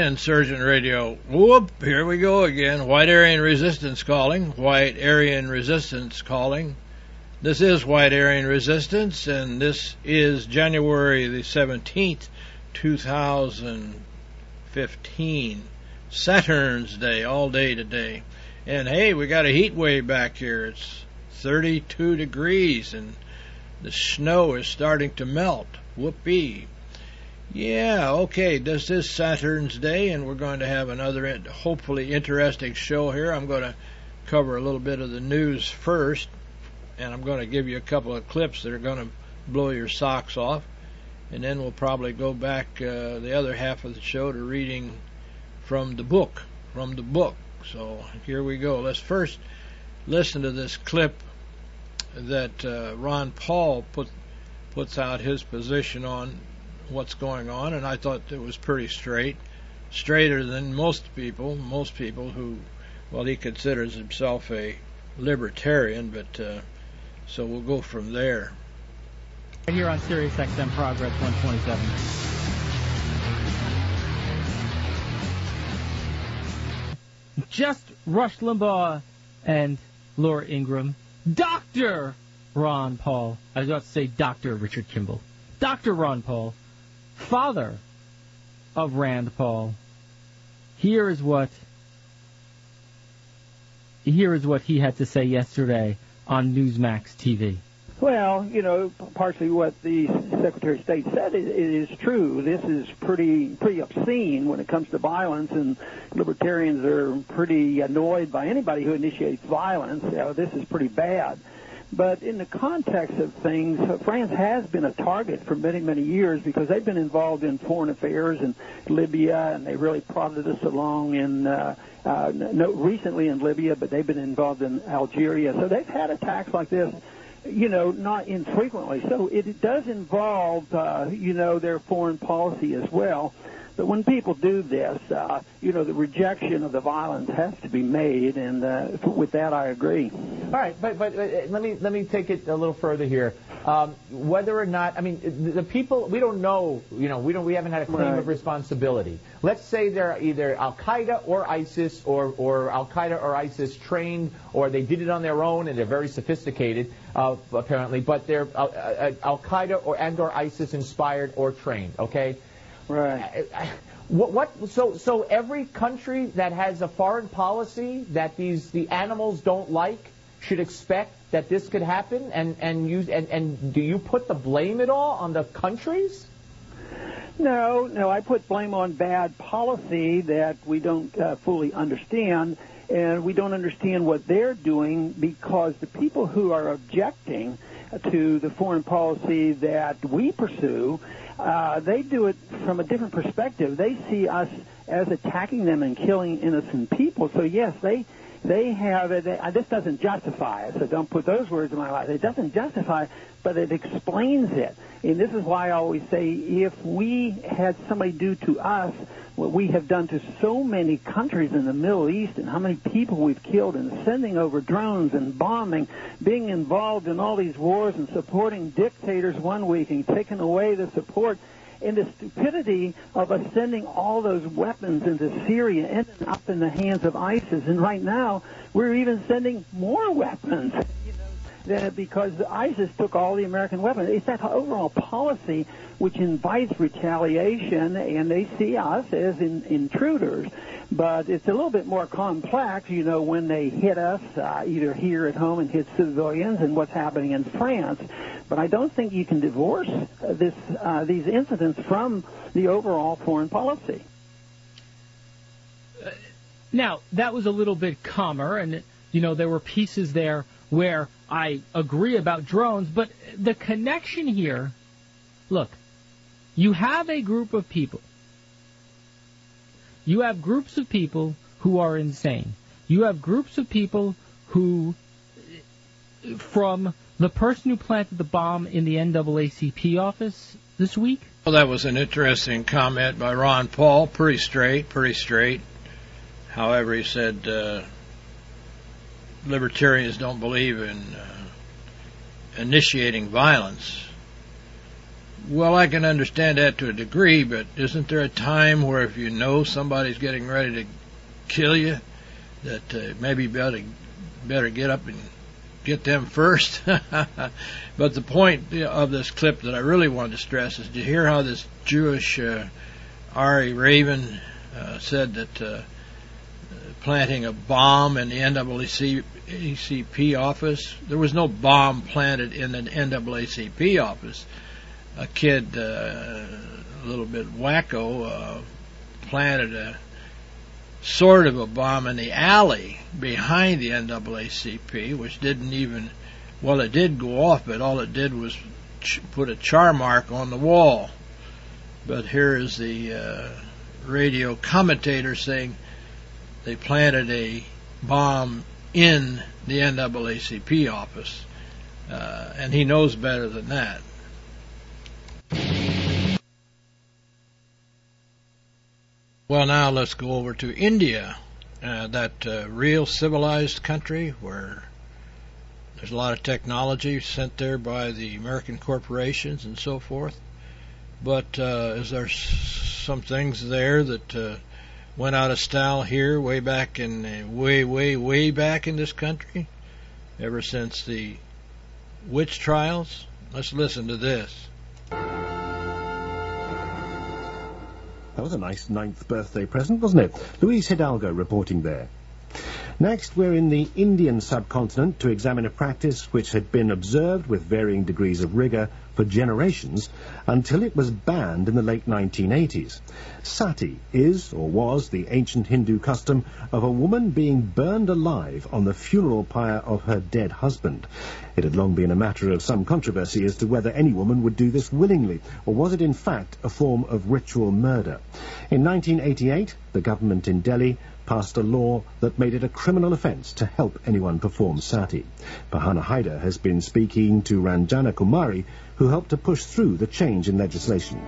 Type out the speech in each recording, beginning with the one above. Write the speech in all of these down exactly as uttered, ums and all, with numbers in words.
Insurgent Radio. Whoop, here we go again. White Aryan Resistance calling. White Aryan Resistance calling. This is White Aryan Resistance, and this is January the seventeenth, two thousand fifteen. Saturn's Day, all day today. And hey, we got a heat wave back here. It's thirty-two degrees, and the snow is starting to melt. Whoopee. Yeah, okay, this is Saturn's Day, and we're going to have another hopefully interesting show here. I'm going to cover a little bit of the news first, and I'm going to give you a couple of clips that are going to blow your socks off, and then we'll probably go back uh, the other half of the show to reading from the book, from the book. So here we go. Let's first listen to this clip that uh, Ron Paul put puts out his position on what's going on, and I thought it was pretty straight, straighter than most people, most people who, well, he considers himself a libertarian, but uh, so we'll go from there. Right here on Sirius X M Progress one twenty-seven. Just Rush Limbaugh and Laura Ingraham. Doctor Ron Paul. I was about to say Doctor Richard Kimball. Doctor Ron Paul, father of Rand Paul. Here is what here is what he had to say yesterday on Newsmax T V. Well, you know, partially what the Secretary of State said is, is true. This is pretty pretty obscene when it comes to violence, and libertarians are pretty annoyed by anybody who initiates violence. You know, this is pretty bad. But in the context of things, France has been a target for many, many years because they've been involved in foreign affairs in Libya, and they really prodded us along in uh, uh, no, recently in Libya, but they've been involved in Algeria. So they've had attacks like this, you know, not infrequently. So it does involve, uh, you know, their foreign policy as well. But when people do this, uh, you know, the rejection of the violence has to be made, and uh, with that, I agree. All right, but but uh, let me let me take it a little further here. Um, whether or not, I mean, the, the people, we don't know, you know, we don't, we haven't had a claim right. of responsibility. Let's say they're either Al Qaeda or ISIS, or or Al Qaeda or ISIS trained, or they did it on their own, and they're very sophisticated, uh, apparently. But they're uh, uh, Al Qaeda or and or ISIS inspired or trained. Okay. Right. What, what? So, so every country that has a foreign policy that these the animals don't like should expect that this could happen, and and you and, and do you put the blame at all on the countries? No, no. I put blame on bad policy that we don't uh, fully understand, and we don't understand what they're doing because the people who are objecting to the foreign policy that we pursue. Uh, they do it from a different perspective. They see us as attacking them and killing innocent people. So, yes, they they have it. They, this doesn't justify it, so don't put those words in my mouth. It doesn't justify it, but it explains it. And this is why I always say if we had somebody do to us what we have done to so many countries in the Middle East and how many people we've killed and sending over drones and bombing, being involved in all these wars and supporting dictators one week and taking away the support, and the stupidity of us sending all those weapons into Syria ending up in the hands of ISIS. And right now, we're even sending more weapons. Because ISIS took all the American weapons. It's that overall policy which invites retaliation, and they see us as in, intruders. But it's a little bit more complex, you know, when they hit us, uh, either here at home and hit civilians, and what's happening in France. But I don't think you can divorce uh, this uh, these incidents from the overall foreign policy. Now, that was a little bit calmer, and, you know, there were pieces there where I agree about drones, but the connection here, look, you have a group of people. You have groups of people who are insane. You have groups of people who, from the person who planted the bomb in the N double A C P office this week. Well, that was an interesting comment by Ron Paul. Pretty straight, pretty straight. However, he said uh, libertarians don't believe in uh, initiating violence. Well, I can understand that to a degree, but isn't there a time where if you know somebody's getting ready to kill you, that uh, maybe you better, better get up and get them first? But the point of this clip that I really wanted to stress is, did you hear how this Jewish uh, Ari Raven uh, said that uh, planting a bomb in the N double A C P office? There was no bomb planted in an N double A C P office. A kid, uh, a little bit wacko, uh, planted a sort of a bomb in the alley behind the N double A C P, which didn't even, well, it did go off, but all it did was ch- put a char mark on the wall. But here is the uh, radio commentator saying they planted a bomb in the N double A C P office, uh, and he knows better than that. Well, now let's go over to India, uh, that uh, real civilized country where there's a lot of technology sent there by the American corporations and so forth. But uh, is there s- some things there that uh, went out of style here way back in, uh, way, way, way back in this country? Ever since the witch trials? Let's listen to this. That was a nice ninth birthday present, wasn't it? Luis Hidalgo reporting there. Next, we're in the Indian subcontinent to examine a practice which had been observed with varying degrees of rigour for generations until it was banned in the late nineteen eighties. Sati is, or was, the ancient Hindu custom of a woman being burned alive on the funeral pyre of her dead husband. It had long been a matter of some controversy as to whether any woman would do this willingly, or was it in fact a form of ritual murder. In nineteen eighty-eight, the government in Delhi passed a law that made it a criminal offence to help anyone perform sati. Pahana Haidar has been speaking to Ranjana Kumari, who helped to push through the change in legislation.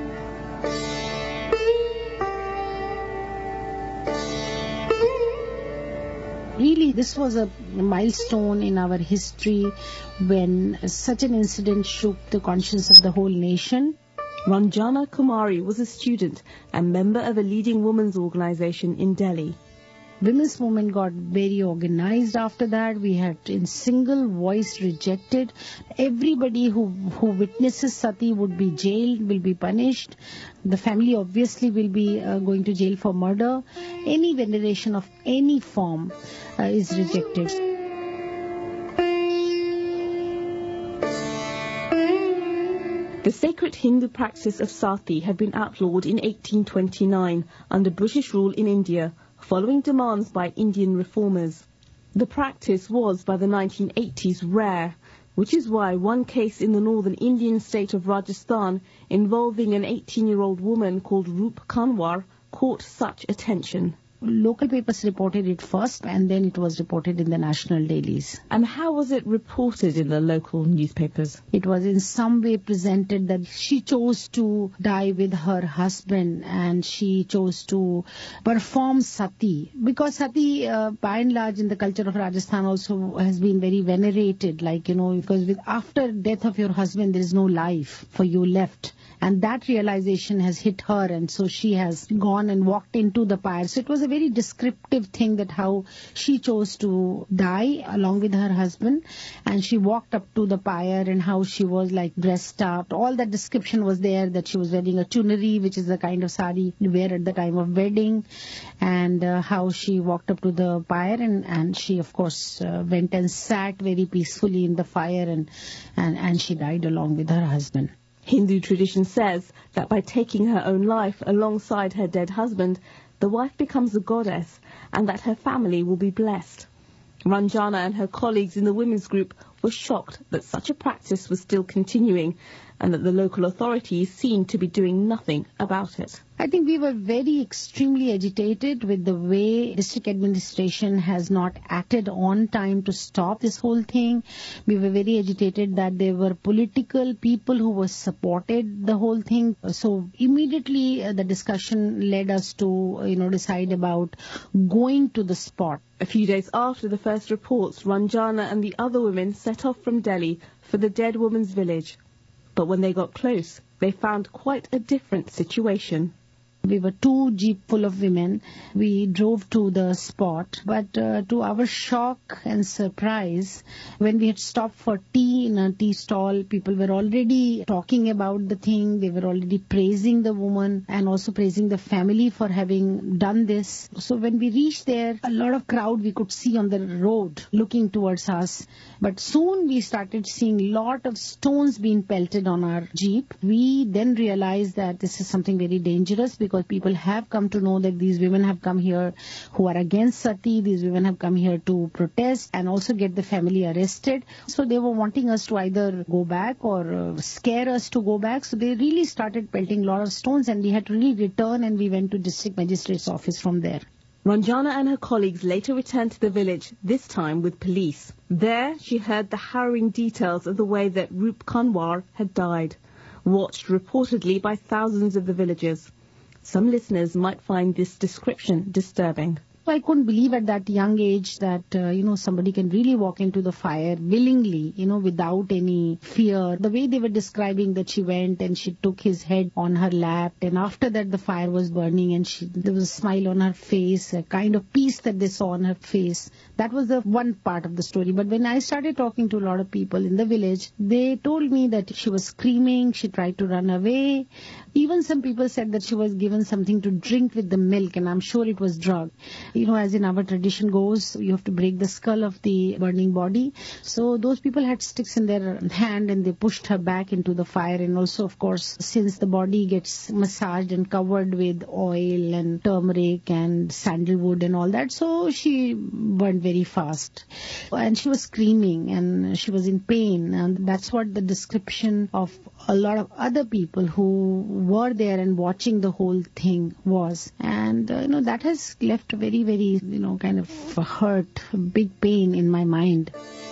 Really, this was a milestone in our history when such an incident shook the conscience of the whole nation. Ranjana Kumari was a student and member of a leading women's organization in Delhi. Women's movement got very organized after that. We had in single voice rejected. Everybody who, who witnesses sati would be jailed, will be punished. The family obviously will be uh, going to jail for murder. Any veneration of any form uh, is rejected. The sacred Hindu practice of sati had been outlawed in eighteen twenty-nine under British rule in India, following demands by Indian reformers. The practice was by the nineteen eighties rare, which is why one case in the northern Indian state of Rajasthan involving an eighteen-year-old woman called Roop Kanwar caught such attention. Local papers reported it first, and then it was reported in the national dailies. And how was it reported in the local newspapers? It was in some way presented that she chose to die with her husband and she chose to perform sati. Because sati, uh, by and large, in the culture of Rajasthan also has been very venerated. Like, you know, because with after death of your husband, there is no life for you left. And that realization has hit her, and so she has gone and walked into the pyre. So it was a very descriptive thing that how she chose to die along with her husband, and she walked up to the pyre and how she was like dressed up. All that description was there, that she was wearing a chunari, which is the kind of sari you wear at the time of wedding, and uh, how she walked up to the pyre, and, and she of course uh, went and sat very peacefully in the fire, and, and, and she died along with her husband. Hindu tradition says that by taking her own life alongside her dead husband, the wife becomes a goddess and that her family will be blessed. Ranjana and her colleagues in the women's group were shocked that such a practice was still continuing and that the local authorities seemed to be doing nothing about it. I think we were very extremely agitated with the way district administration has not acted on time to stop this whole thing. We were very agitated that there were political people who were supported the whole thing. So immediately uh, the discussion led us to, you know, decide about going to the spot. A few days after the first reports, Ranjana and the other women set off from Delhi for the dead woman's village. But when they got close, they found quite a different situation. We were two jeep full of women. We drove to the spot, but uh, to our shock and surprise, when we had stopped for tea in a tea stall, people were already talking about the thing. They were already praising the woman and also praising the family for having done this. So when we reached there, a lot of crowd we could see on the road looking towards us. But soon we started seeing a lot of stones being pelted on our jeep. We then realized that this is something very dangerous, because Because people have come to know that these women have come here who are against sati. These women have come here to protest and also get the family arrested. So they were wanting us to either go back or uh, scare us to go back. So they really started pelting a lot of stones, and we had to really return, and we went to district magistrate's office from there. Ranjana and her colleagues later returned to the village, this time with police. There, she heard the harrowing details of the way that Roop Kanwar had died, watched reportedly by thousands of the villagers. Some listeners might find this description disturbing. I couldn't believe at that young age that, uh, you know, somebody can really walk into the fire willingly, you know, without any fear. The way they were describing that she went and she took his head on her lap, and after that the fire was burning and she, there was a smile on her face, a kind of peace that they saw on her face. That was the one part of the story. But when I started talking to a lot of people in the village, they told me that she was screaming, she tried to run away. Even some people said that she was given something to drink with the milk, and I'm sure it was drug. You know, as in our tradition goes, you have to break the skull of the burning body. So those people had sticks in their hand and they pushed her back into the fire. And also, of course, since the body gets massaged and covered with oil and turmeric and sandalwood and all that, so she burned very fast. And she was screaming and she was in pain. And that's what the description of a lot of other people who were there and watching the whole thing was. And, uh, you know, that has left a very, very, you know, kind of hurt, big pain in my mind.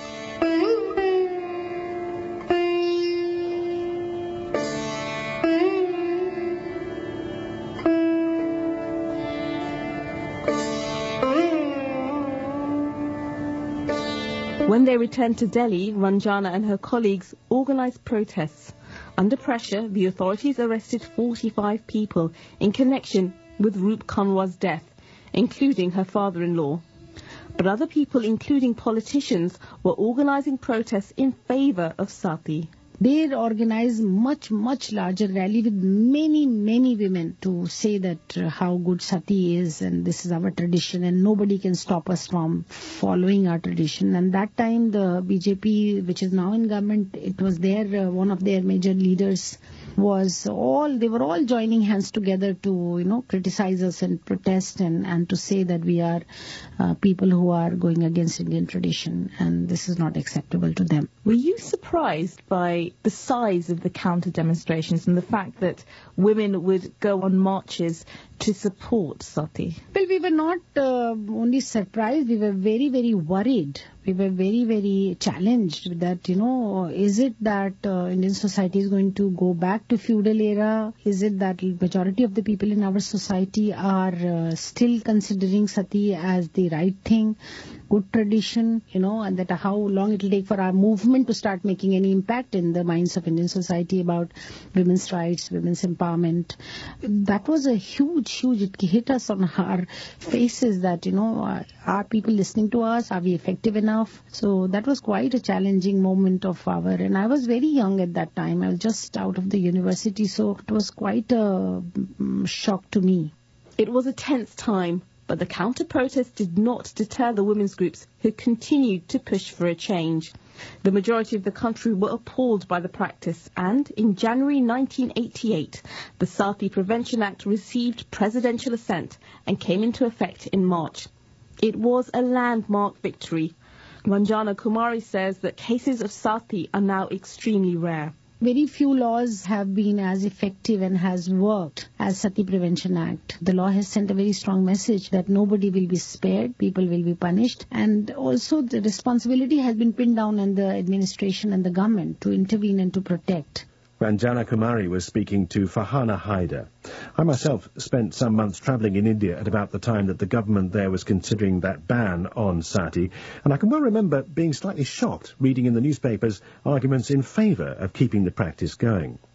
When they returned to Delhi, Ranjana and her colleagues organized protests. Under pressure, the authorities arrested forty-five people in connection with Roop Kanwar's death, including her father-in-law. But other people, including politicians, were organizing protests in favor of sati. They organized much, much larger rally with many, many women to say that uh, how good sati is and this is our tradition and nobody can stop us from following our tradition. And that time the B J P, which is now in government, it was their, uh, one of their major leaders was all, they were all joining hands together to, you know, criticize us and protest and, and to say that we are uh, people who are going against Indian tradition and this is not acceptable to them. Were you surprised by the size of the counter demonstrations and the fact that women would go on marches to support sati? Well, we were not uh, only surprised, we were very, very worried. We were very, very challenged that, you know, is it that uh, Indian society is going to go back to feudal era? Is it that majority of the people in our society are uh, still considering sati as the right thing, good tradition, you know, and that how long it will take for our movement to start making any impact in the minds of Indian society about women's rights, women's empowerment. That was a huge, huge, it hit us on our faces that, you know, are, are people listening to us? Are we effective enough? So that was quite a challenging moment of our, and I was very young at that time. I was just out of the university, so it was quite a um, shock to me. It was a tense time, but the counter-protest did not deter the women's groups who continued to push for a change. The majority of the country were appalled by the practice, and in January nineteen eighty-eight, the Sati Prevention Act received presidential assent and came into effect in March. It was a landmark victory. Ranjana Kumari says that cases of sati are now extremely rare. Very few laws have been as effective and has worked as Sati Prevention Act. The law has sent a very strong message that nobody will be spared, people will be punished, and also the responsibility has been pinned down on the administration and the government to intervene and to protect. Ranjana Kumari was speaking to Farhana Haider. I myself spent some months travelling in India at about the time that the government there was considering that ban on sati, and I can well remember being slightly shocked reading in the newspapers arguments in favour of keeping the practice going.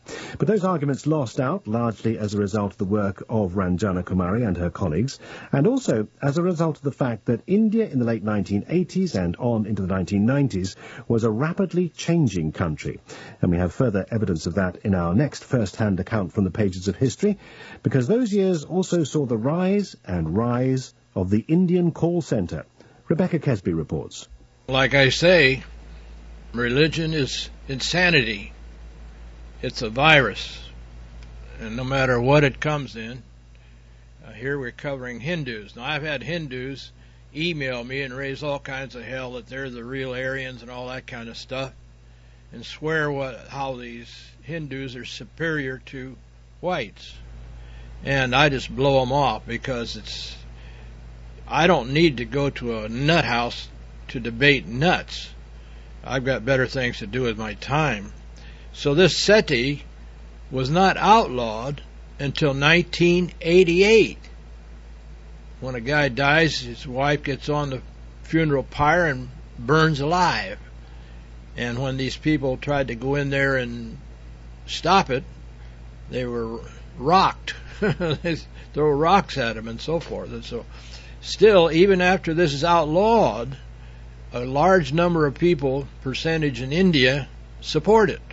But those arguments lost out largely as a result of the work of Ranjana Kumari and her colleagues, and also as a result of the fact that India in the late nineteen eighties and on into the nineteen nineties was a rapidly changing country. And we have further evidence of that in our next first-hand account from the pages of history, because those years also saw the rise and rise of the Indian call centre. Rebecca Kesby reports. Like I say, religion is insanity. It's a virus, and no matter what it comes in, uh, here we're covering Hindus. Now, I've had Hindus email me and raise all kinds of hell that they're the real Aryans and all that kind of stuff, and swear what how these Hindus are superior to whites. And I just blow them off, because it's I don't need to go to a nut house to debate nuts. I've got better things to do with my time. So this SETI was not outlawed until nineteen eighty-eight. When a guy dies, his wife gets on the funeral pyre and burns alive. And when these people tried to go in there and stop it, they were rocked. They throw rocks at him and so forth. And so still, even after this is outlawed, a large number of people, percentage in India, support it.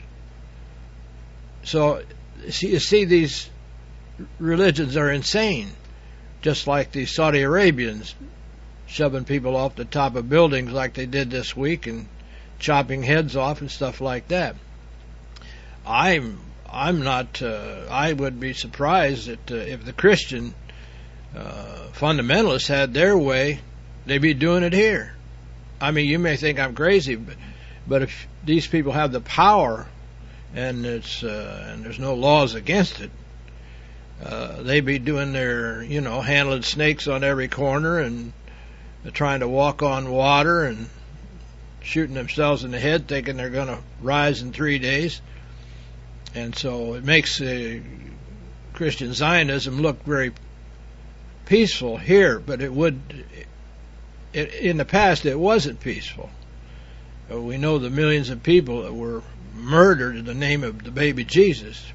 So, you see, these religions are insane, just like the Saudi Arabians shoving people off the top of buildings like they did this week and chopping heads off and stuff like that. I'm I'm not. Uh, I would be surprised that uh, if the Christian uh, fundamentalists had their way, they'd be doing it here. I mean, you may think I'm crazy, but but if these people have the power, and it's uh, and there's no laws against it, uh, they be doing their, you know, handling snakes on every corner and uh, trying to walk on water and shooting themselves in the head, thinking they're going to rise in three days. And so it makes uh, Christian Zionism look very peaceful here, but it would, it, in the past, it wasn't peaceful. Uh, we know the millions of people that were murdered in the name of the baby Jesus.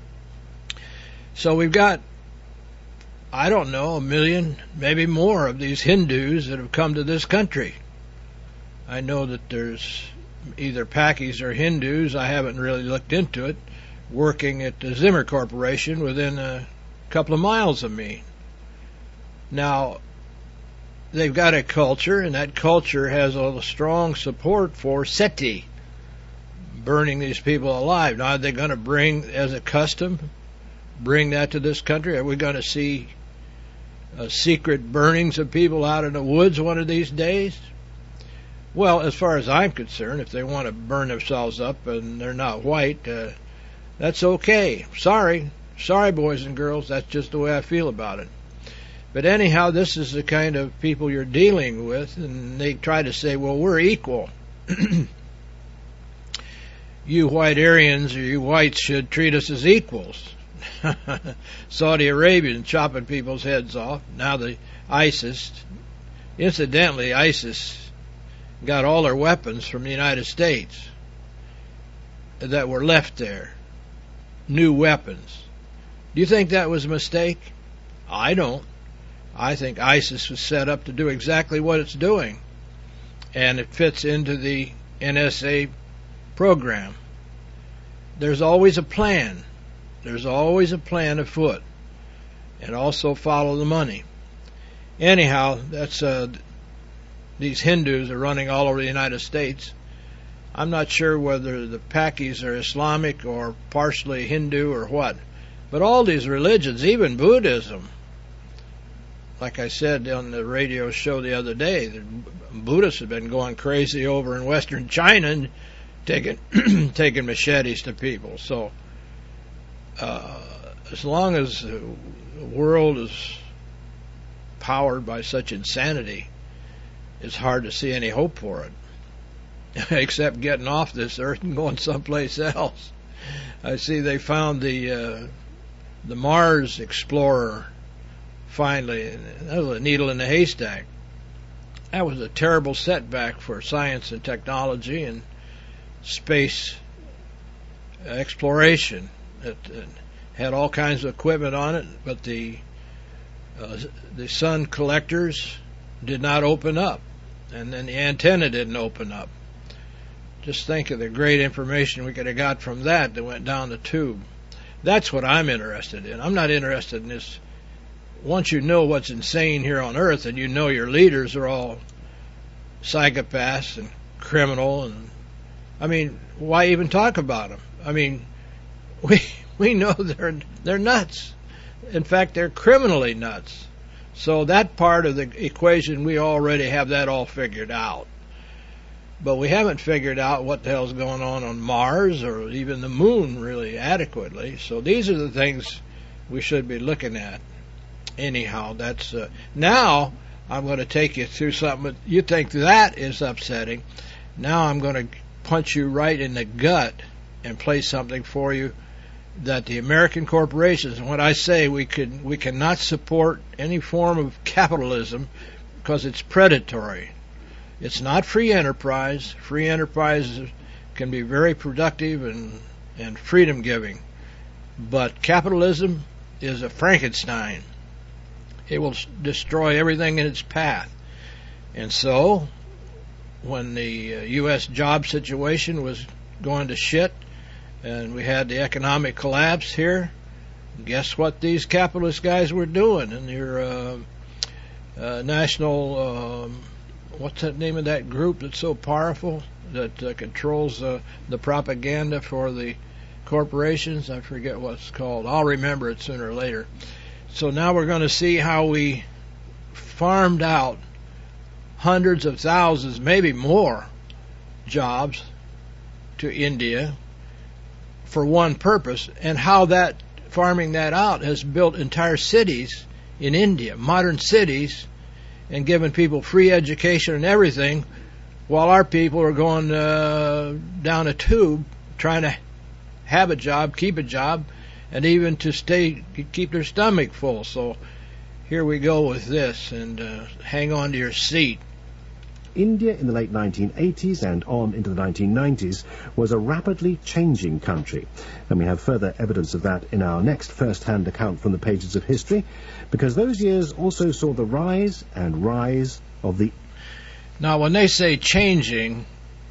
So we've got, I don't know, a million, maybe more of these Hindus that have come to this country. I know that there's either Pakis or Hindus, I haven't really looked into it, working at the Zimmer Corporation within a couple of miles of me. Now, they've got a culture, and that culture has a strong support for SETI, burning these people alive. Now, are they going to bring, as a custom, bring that to this country? Are we going to see uh, secret burnings of people out in the woods one of these days? Well, as far as I'm concerned, if they want to burn themselves up and they're not white, uh, that's okay. Sorry. Sorry, boys and girls. That's just the way I feel about it. But anyhow, this is the kind of people you're dealing with, and they try to say, well, we're equal. You white Aryans or you whites should treat us as equals. Saudi Arabians chopping people's heads off. Now the ISIS. Incidentally, ISIS got all their weapons from the United States that were left there. New weapons. Do you think that was a mistake? I don't. I think ISIS was set up to do exactly what it's doing. And it fits into the N S A program. There's always a plan. There's always a plan afoot. And also follow the money. Anyhow, that's uh, these Hindus are running all over the United States. I'm not sure whether the Pakis are Islamic or partially Hindu or what. But all these religions, even Buddhism, like I said on the radio show the other day, the Buddhists have been going crazy over in Western China and taking taking machetes to people. So uh, as long as the world is powered by such insanity, it's hard to see any hope for it, except getting off this earth and going someplace else. I see they found the uh, the Mars explorer finally. That was a needle in the haystack. That was a terrible setback for science and technology and space exploration. It, it had all kinds of equipment on it, but the uh, the sun collectors did not open up, and then the antenna didn't open up. Just think of the great information we could have got from that that went down the tube. That's what I'm interested in. I'm not interested in this. Once you know what's insane here on Earth, and you know your leaders are all psychopaths and criminal, and I mean, why even talk about them? I mean, we we know they're they're nuts. In fact, they're criminally nuts. So that part of the equation, we already have that all figured out. But we haven't figured out what the hell's going on on Mars or even the moon really adequately. So these are the things we should be looking at. Anyhow, that's uh, now I'm going to take you through something. You think that is upsetting. Now I'm going to punch you right in the gut and play something for you that the American corporations, and when I say we could, we cannot support any form of capitalism because it's predatory. It's not free enterprise. Free enterprise can be very productive and, and freedom-giving. But capitalism is a Frankenstein. It will destroy everything in its path. And so, when the uh, U S job situation was going to shit, and we had the economic collapse here, guess what these capitalist guys were doing in your uh, uh, national... Um, what's the name of that group that's so powerful that uh, controls uh, the propaganda for the corporations? I forget what it's called. I'll remember it sooner or later. So now we're going to see how we farmed out hundreds of thousands, maybe more, jobs to India for one purpose, and how that farming that out has built entire cities in India, modern cities, and giving people free education and everything, while our people are going uh, down a tube trying to have a job, keep a job, and even to stay, keep their stomach full. So here we go with this, and uh, hang on to your seat. India in the late nineteen eighties and on into the nineteen nineties was a rapidly changing country, and we have further evidence of that in our next first-hand account from the pages of history, because those years also saw the rise and rise of the... Now, when they say changing,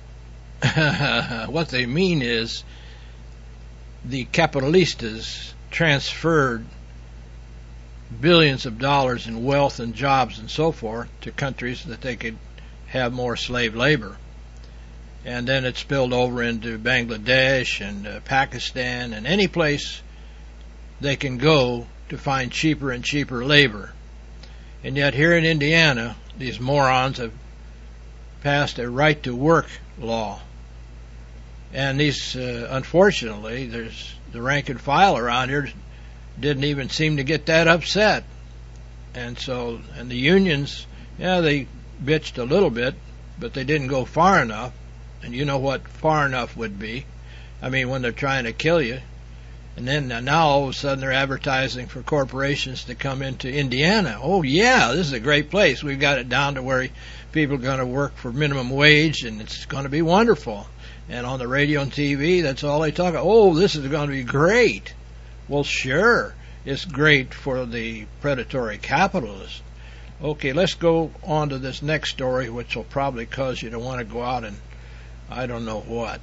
what they mean is the capitalistas transferred billions of dollars in wealth and jobs and so forth to countries that they could have more slave labor. And then it spilled over into Bangladesh and uh, Pakistan and any place they can go to find cheaper and cheaper labor. And yet here in Indiana, these morons have passed a right to work law. And these, uh, unfortunately, there's the rank and file around here didn't even seem to get that upset. And so, and the unions, yeah, they bitched a little bit, but they didn't go far enough. And you know what far enough would be. I mean, when they're trying to kill you. And then now all of a sudden they're advertising for corporations to come into Indiana. Oh yeah, this is a great place. We've got it down to where people are going to work for minimum wage, and it's going to be wonderful. And on the radio and T V, that's all they talk about. Oh, this is going to be great. Well, sure, it's great for the predatory capitalists. Okay, let's go on to this next story, which will probably cause you to want to go out and I don't know what.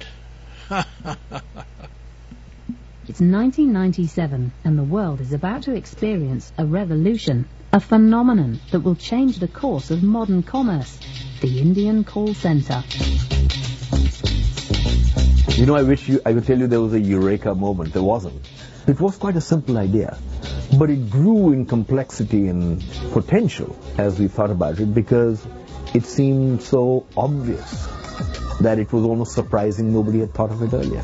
It's nineteen ninety-seven, and the world is about to experience a revolution, a phenomenon that will change the course of modern commerce, the Indian call center. You know, I wish you, I could tell you there was a eureka moment. There wasn't. It was quite a simple idea, but it grew in complexity and potential as we thought about it, because it seemed so obvious that it was almost surprising nobody had thought of it earlier.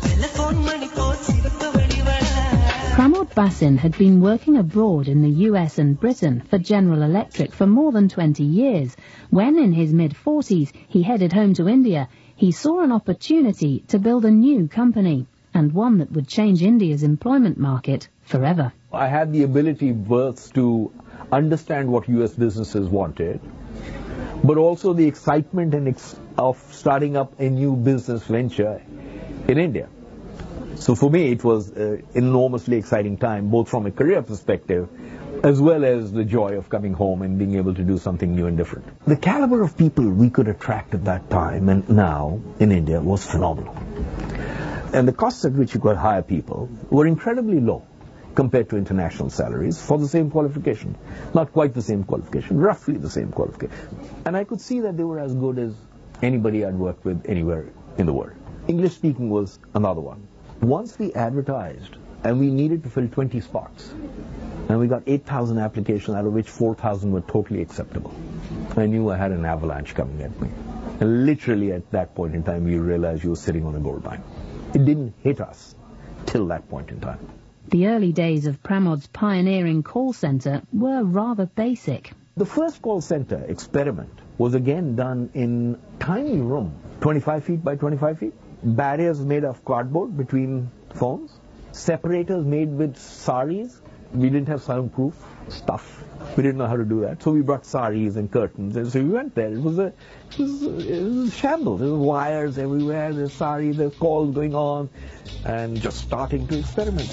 Pramod Basin had been working abroad in the U S and Britain for General Electric for more than twenty years. When, in his mid-forties, he headed home to India, he saw an opportunity to build a new company, and one that would change India's employment market forever. I had the ability both to understand what U S businesses wanted, but also the excitement and ex- of starting up a new business venture in India. So for me, it was an enormously exciting time, both from a career perspective, as well as the joy of coming home and being able to do something new and different. The caliber of people we could attract at that time and now in India was phenomenal. And the costs at which you could hire people were incredibly low compared to international salaries for the same qualification. Not quite the same qualification, roughly the same qualification. And I could see that they were as good as anybody I'd worked with anywhere in the world. English speaking was another one. Once we advertised, and we needed to fill twenty spots, and we got eight thousand applications, out of which four thousand were totally acceptable. I knew I had an avalanche coming at me. And literally at that point in time, you realized you were sitting on a gold mine. It didn't hit us till that point in time. The early days of Pramod's pioneering call center were rather basic. The first call center experiment was again done in a tiny room, twenty-five feet by twenty-five feet. Barriers made of cardboard between phones. Separators made with saris. We didn't have soundproof stuff. We didn't know how to do that. So we brought saris and curtains. And so we went there. It was a, it was, it was a shambles. There were wires everywhere. There's saris, there's calls going on. And just starting to experiment.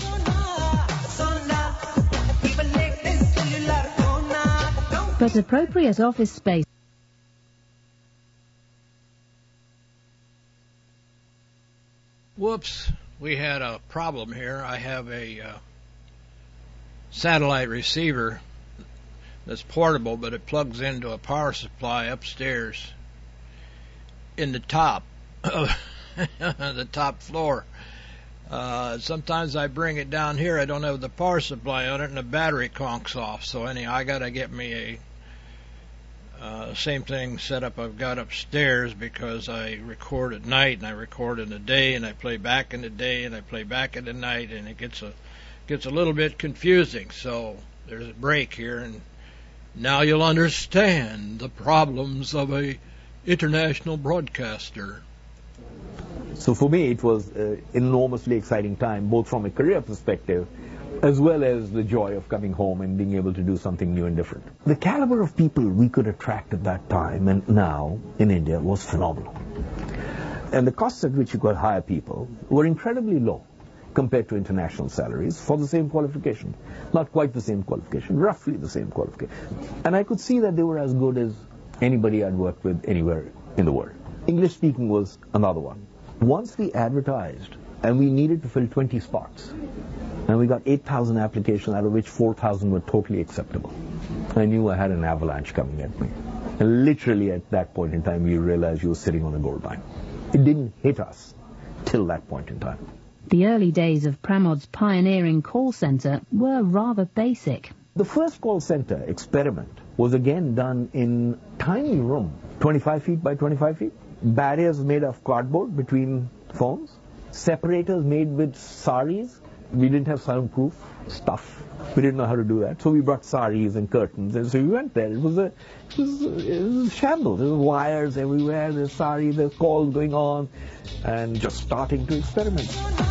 But appropriate office space. Whoops, we had a problem here. I have a uh, satellite receiver that's portable, but it plugs into a power supply upstairs in the top, the top floor. Uh, sometimes I bring it down here. I don't have the power supply on it, and the battery conks off. So anyhow, I got to get me a Uh, same thing setup I've got upstairs, because I record at night and I record in the day and I play back in the day and I play back in the night, and it gets a gets a little bit confusing. So there's a break here, and now you'll understand the problems of a international broadcaster. So for me, it was an enormously exciting time, both from a career perspective, as well as the joy of coming home and being able to do something new and different. The caliber of people we could attract at that time and now in India was phenomenal. And the costs at which you could hire people were incredibly low compared to international salaries for the same qualification. Not quite the same qualification, roughly the same qualification. And I could see that they were as good as anybody I'd worked with anywhere in the world. English speaking was another one. Once we advertised, and we needed to fill twenty spots, and we got eight thousand applications, out of which four thousand were totally acceptable. I knew I had an avalanche coming at me. And literally at that point in time, you realized you were sitting on a gold mine. It didn't hit us till that point in time. The early days of Pramod's pioneering call center were rather basic. The first call center experiment was again done in a tiny room, twenty-five feet by twenty-five feet. Barriers made of cardboard between phones. Separators made with saris. We didn't have soundproof stuff. We didn't know how to do that. So we brought saris and curtains. And so we went there. It was a, it was a, it was a shambles. There were wires everywhere. There's saris, there's calls going on. And just starting to experiment.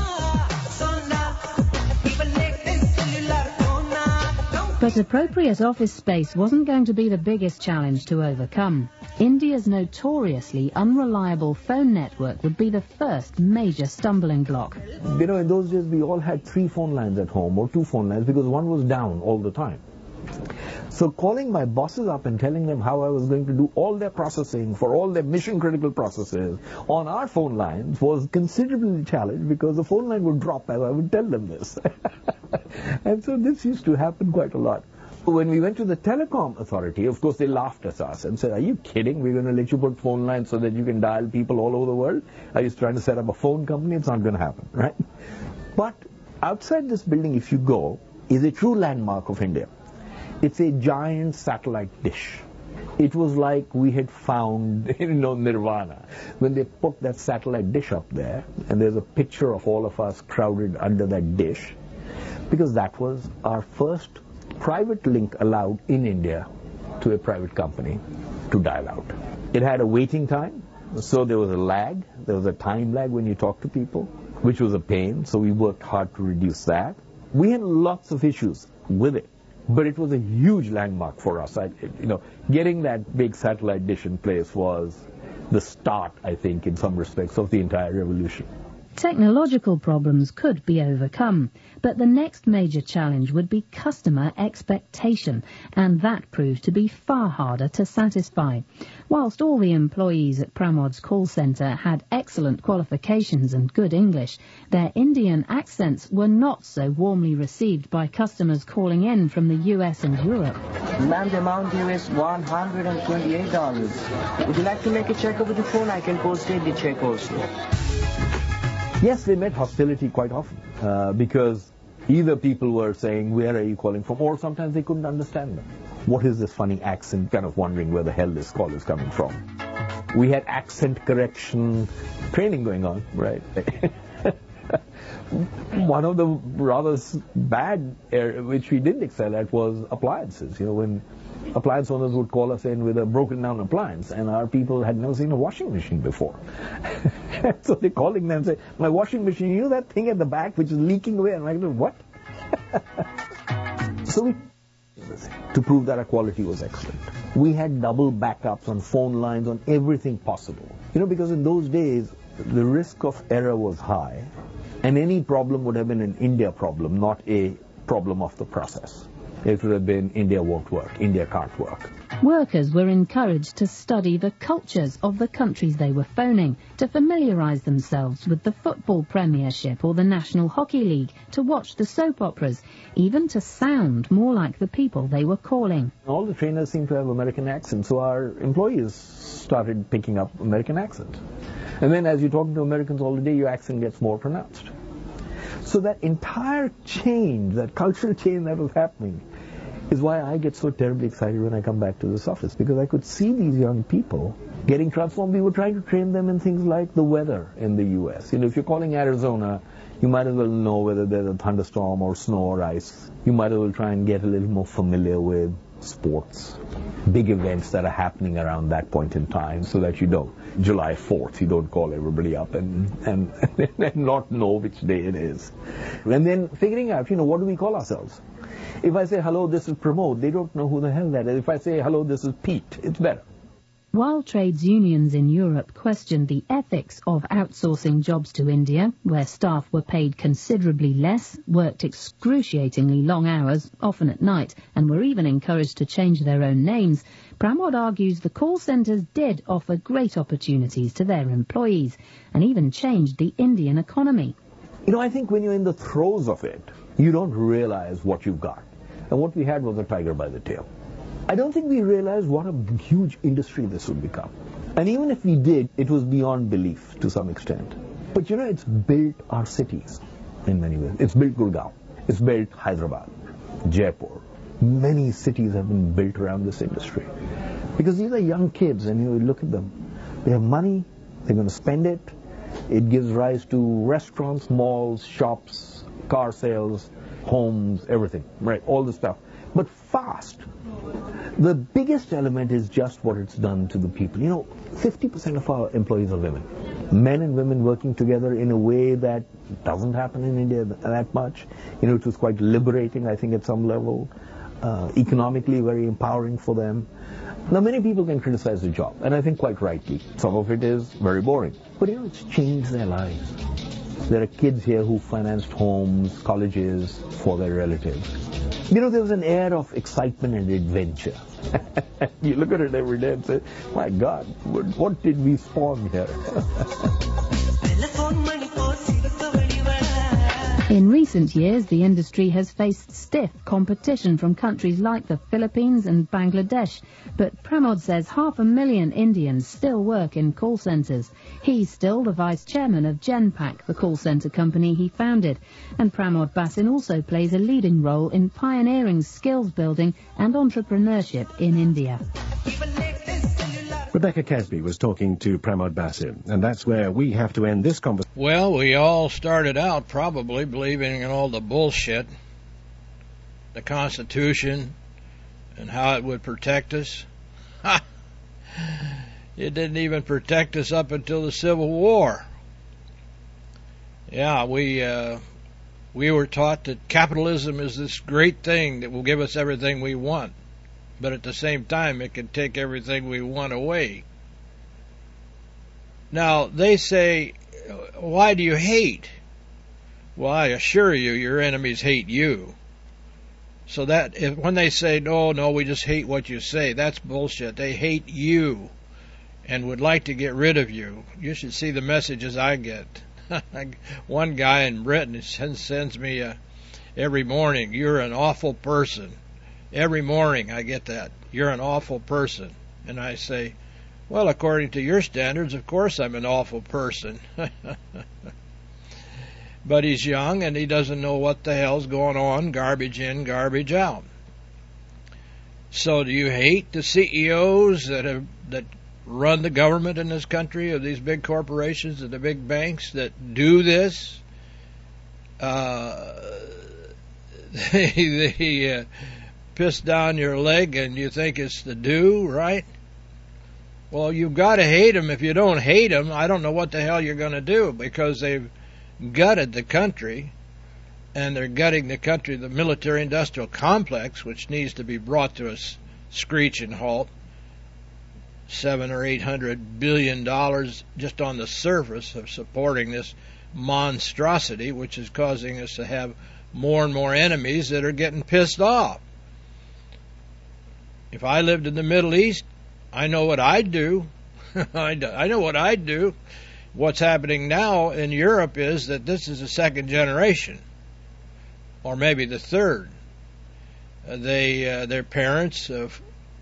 But appropriate office space wasn't going to be the biggest challenge to overcome. India's notoriously unreliable phone network would be the first major stumbling block. You know, in those days we all had three phone lines at home, or two phone lines, because one was down all the time. So calling my bosses up and telling them how I was going to do all their processing for all their mission-critical processes on our phone lines was considerably challenged, because the phone line would drop as I would tell them this. And so this used to happen quite a lot. When we went to the telecom authority, of course they laughed at us and said, "Are you kidding? We're going to let you put phone lines so that you can dial people all over the world? Are you trying to set up a phone company? It's not going to happen," right? But outside this building, if you go, is a true landmark of India. It's a giant satellite dish. It was like we had found, you know, nirvana. When they put that satellite dish up there, and there's a picture of all of us crowded under that dish, because that was our first private link allowed in India to a private company to dial out. It had a waiting time, so there was a lag. There was a time lag when you talk to people, which was a pain, so we worked hard to reduce that. We had lots of issues with it, but it was a huge landmark for us. I, you know, getting that big satellite dish in place was the start, I think, in some respects, of the entire revolution. Technological problems could be overcome, but the next major challenge would be customer expectation, and that proved to be far harder to satisfy. Whilst all the employees at Pramod's call centre had excellent qualifications and good English, their Indian accents were not so warmly received by customers calling in from the U S and Europe. Ma'am, the amount due is one hundred twenty-eight dollars. Would you like to make a check over the phone? I can post-date the check also. Yes, they met hostility quite often uh, because either people were saying, where are you calling from? Or sometimes they couldn't understand them. What is this funny accent? Kind of wondering where the hell this call is coming from. We had accent correction training going on, right? One of the rather bad area which we didn't excel at was appliances. You know, when appliance owners would call us in with a broken down appliance, and our people had never seen a washing machine before. So they're calling them and say, my washing machine, you know that thing at the back which is leaking away? And I'm like, what? So we, to prove that our quality was excellent, we had double backups on phone lines, on everything possible. You know, because in those days, the risk of error was high, and any problem would have been an India problem, not a problem of the process. It would have been India won't work, India can't work. Workers were encouraged to study the cultures of the countries they were phoning, to familiarise themselves with the football premiership or the National Hockey League, to watch the soap operas, even to sound more like the people they were calling. All the trainers seem to have American accents, so our employees started picking up American accents. And then as you're talking to Americans all the day, your accent gets more pronounced. So that entire change, that cultural change that was happening, is why I get so terribly excited when I come back to this office, because I could see these young people getting transformed. We were trying to train them in things like the weather in the U S. You know, if you're calling Arizona, you might as well know whether there's a thunderstorm or snow or ice. You might as well try and get a little more familiar with sports, big events that are happening around that point in time, so that you don't, July fourth, you don't call everybody up and, and, and not know which day it is. And then figuring out, you know, what do we call ourselves? If I say, hello, this is Pramod, they don't know who the hell that is. If I say, hello, this is Pete, it's better. While trades unions in Europe questioned the ethics of outsourcing jobs to India, where staff were paid considerably less, worked excruciatingly long hours, often at night, and were even encouraged to change their own names, Pramod argues the call centres did offer great opportunities to their employees, and even changed the Indian economy. You know, I think when you're in the throes of it, you don't realize what you've got. And what we had was a tiger by the tail. I don't think we realized what a huge industry this would become. And even if we did, it was beyond belief to some extent. But you know, it's built our cities in many ways. It's built Gurgaon. It's built Hyderabad, Jaipur. Many cities have been built around this industry. Because these are young kids, and you look at them. They have money, they're going to spend it. It gives rise to restaurants, malls, shops, car sales, homes, everything, right? All the stuff. But fast. The biggest element is just what it's done to the people. You know, fifty percent of our employees are women. Men and women working together in a way that doesn't happen in India that much. You know, it was quite liberating, I think, at some level. Uh, economically very empowering for them. Now, many people can criticize the job, and I think quite rightly. Some of it is very boring. But, you know, it's changed their lives. There are kids here who financed homes, colleges for their relatives. You know, there was an air of excitement and adventure. You look at it every day and say, my God, what, what did we spawn here? In recent years, the industry has faced stiff competition from countries like the Philippines and Bangladesh. But Pramod says half a million Indians still work in call centres. He's still the vice chairman of Genpact, the call centre company he founded. And Pramod Basin also plays a leading role in pioneering skills building and entrepreneurship in India. Rebecca Casby was talking to Pramod Basin, and that's where we have to end this conversation. Well, we all started out probably believing in all the bullshit, the Constitution, and how it would protect us. Ha! It didn't even protect us up until the Civil War. Yeah, we uh, we were taught that capitalism is this great thing that will give us everything we want. But at the same time, it can take everything we want away. Now, they say, why do you hate? Well, I assure you, your enemies hate you. So that, if, when they say, no, no, we just hate what you say, that's bullshit. They hate you and would like to get rid of you. You should see the messages I get. One guy in Britain sends, sends me a, every morning, you're an awful person. Every morning I get that. You're an awful person. And I say, well, according to your standards, of course I'm an awful person. But he's young and he doesn't know what the hell's going on, garbage in, garbage out. So do you hate the C E Os that have that run the government in this country, of these big corporations and the big banks that do this? Uh, they they uh, piss down your leg and you think it's the do, right? Well, you've got to hate them. If you don't hate them, I don't know what the hell you're going to do, because they've gutted the country, and they're gutting the country, the military-industrial complex, which needs to be brought to a screeching halt. Seven or eight hundred billion dollars just on the surface of supporting this monstrosity, which is causing us to have more and more enemies that are getting pissed off. If I lived in the Middle East, I know what I'd do. I know what I'd do. What's happening now in Europe is that this is the second generation, or maybe the third. Uh, they, uh, their parents have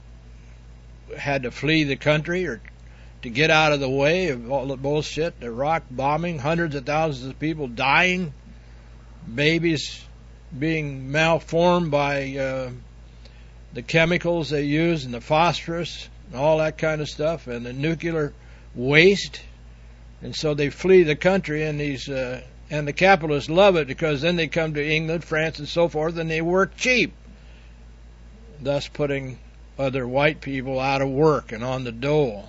had to flee the country or to get out of the way of all the bullshit, the Iraq bombing, hundreds of thousands of people dying, babies being malformed by uh, the chemicals they use and the phosphorus and all that kind of stuff, and the nuclear waste. And so they flee the country, and these uh, and the capitalists love it, because then they come to England, France, and so forth, and they work cheap, thus putting other white people out of work and on the dole.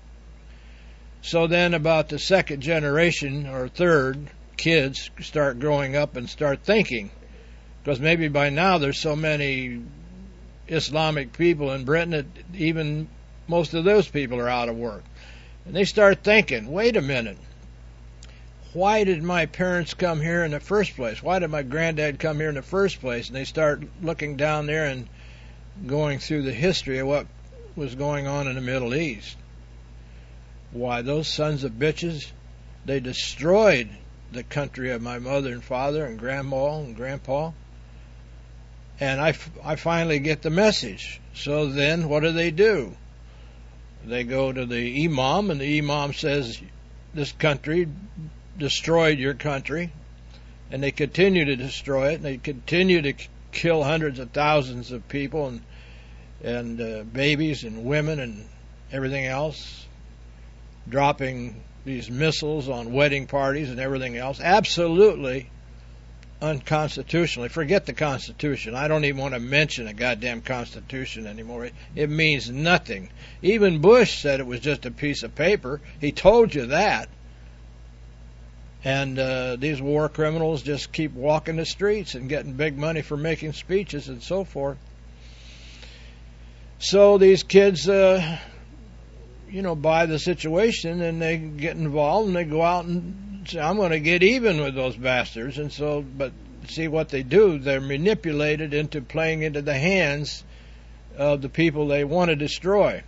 So then about the second generation or third, kids start growing up and start thinking, because maybe by now there's so many Islamic people in Britain that even most of those people are out of work. And they start thinking, wait a minute, why did my parents come here in the first place? Why did my granddad come here in the first place? And they start looking down there and going through the history of what was going on in the Middle East. Why, those sons of bitches, they destroyed the country of my mother and father and grandma and grandpa. And I, I finally get the message. So then what do they do? They go to the imam, and the imam says, this country destroyed your country, and they continue to destroy it, and they continue to kill hundreds of thousands of people, and and uh, babies and women and everything else, dropping these missiles on wedding parties and everything else. Absolutely unconstitutionally. Forget the Constitution. I don't even want to mention a goddamn Constitution anymore. It, it means nothing. Even Bush said it was just a piece of paper. He told you that. And uh, these war criminals just keep walking the streets and getting big money for making speeches and so forth. So these kids, uh, you know, buy the situation, and they get involved, and they go out and say, I'm going to get even with those bastards. And so, but see what they do, they're manipulated into playing into the hands of the people they want to destroy.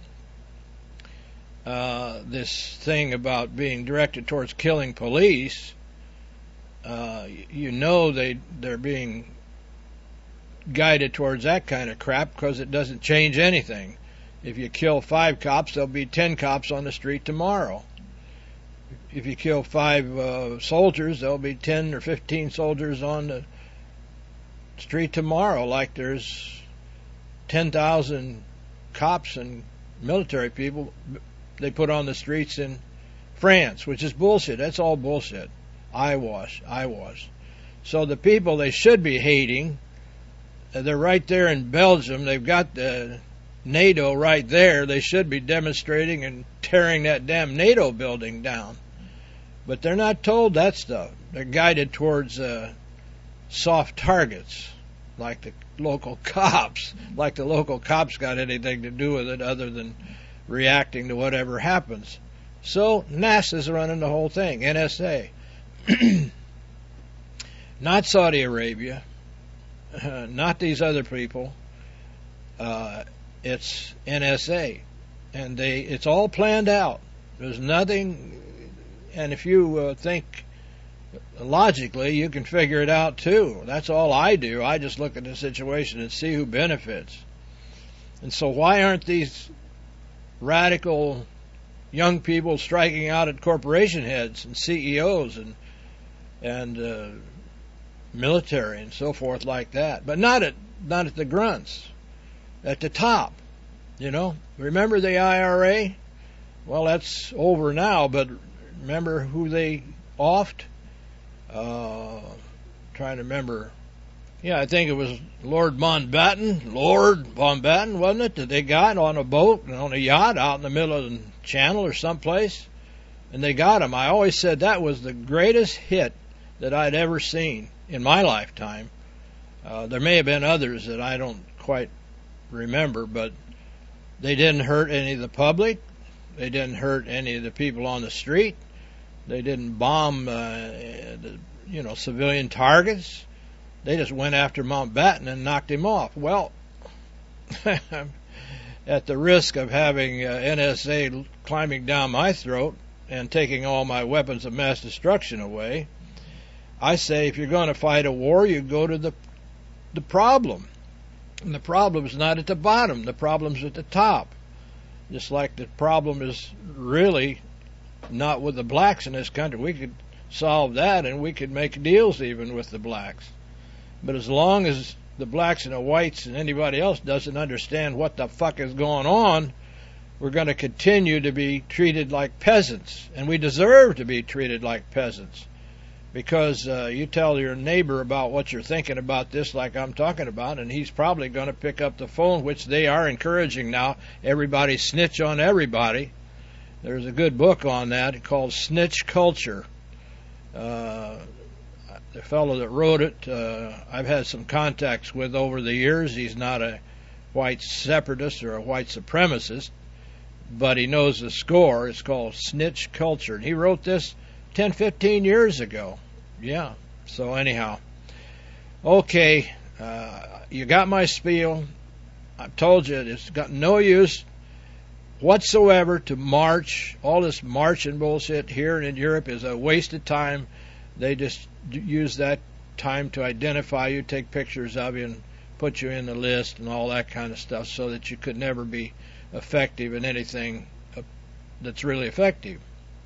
Uh, this thing about being directed towards killing police, uh, you know they, they're being guided towards that kind of crap, because it doesn't change anything. If you kill five cops, there'll be ten cops on the street tomorrow. If you kill five uh, soldiers, there'll be ten or fifteen soldiers on the street tomorrow, like there's ten thousand cops and military people they put on the streets in France, which is bullshit. That's all bullshit. Eyewash, eyewash. So the people they should be hating, they're right there in Belgium. They've got the NATO right there. They should be demonstrating and tearing that damn NATO building down. But they're not told that stuff. They're guided towards uh, soft targets, like the local cops. Like the local cops got anything to do with it other than reacting to whatever happens. So NASA's running the whole thing, N S A. Not Saudi Arabia, uh, not these other people. Uh, it's N S A, and they it's all planned out. There's nothing, and if you uh, think logically, you can figure it out too. That's all I do. I just look at the situation and see who benefits. And so why aren't these radical young people striking out at corporation heads and C E Os and and uh, military and so forth like that? But not at not at the grunts, at the top. You know, remember the I R A? Well, that's over now, but remember who they offed? Uh, trying to remember. Yeah, I think it was Lord Mountbatten, Lord Mountbatten, wasn't it, that they got on a boat and on a yacht out in the middle of the channel or someplace, and they got him. I always said that was the greatest hit that I'd ever seen in my lifetime. Uh, there may have been others that I don't quite remember, but they didn't hurt any of the public. They didn't hurt any of the people on the street. They didn't bomb, uh, the, you know, civilian targets. They just went after Mountbatten and knocked him off. Well, at the risk of having uh, N S A climbing down my throat and taking all my weapons of mass destruction away, I say if you're going to fight a war, you go to the the problem. And the problem's not at the bottom. The problem's at the top. Just like the problem is really not with the blacks in this country. We could solve that and we could make deals even with the blacks. But as long as the blacks and the whites and anybody else doesn't understand what the fuck is going on, we're going to continue to be treated like peasants. And we deserve to be treated like peasants. Because uh, you tell your neighbor about what you're thinking about this like I'm talking about, and he's probably going to pick up the phone, which they are encouraging now. Everybody snitch on everybody. There's a good book on that called Snitch Culture. Uh, the fellow that wrote it, uh, I've had some contacts with over the years. He's not a white separatist or a white supremacist, but he knows the score. It's called Snitch Culture. And he wrote this ten, fifteen years ago. Yeah. So anyhow, okay, uh, you got my spiel. I've told you it's got no use whatsoever to march. All this marching bullshit here and in Europe is a waste of time. They just use that time to identify you, take pictures of you, and put you in the list and all that kind of stuff so that you could never be effective in anything that's really effective.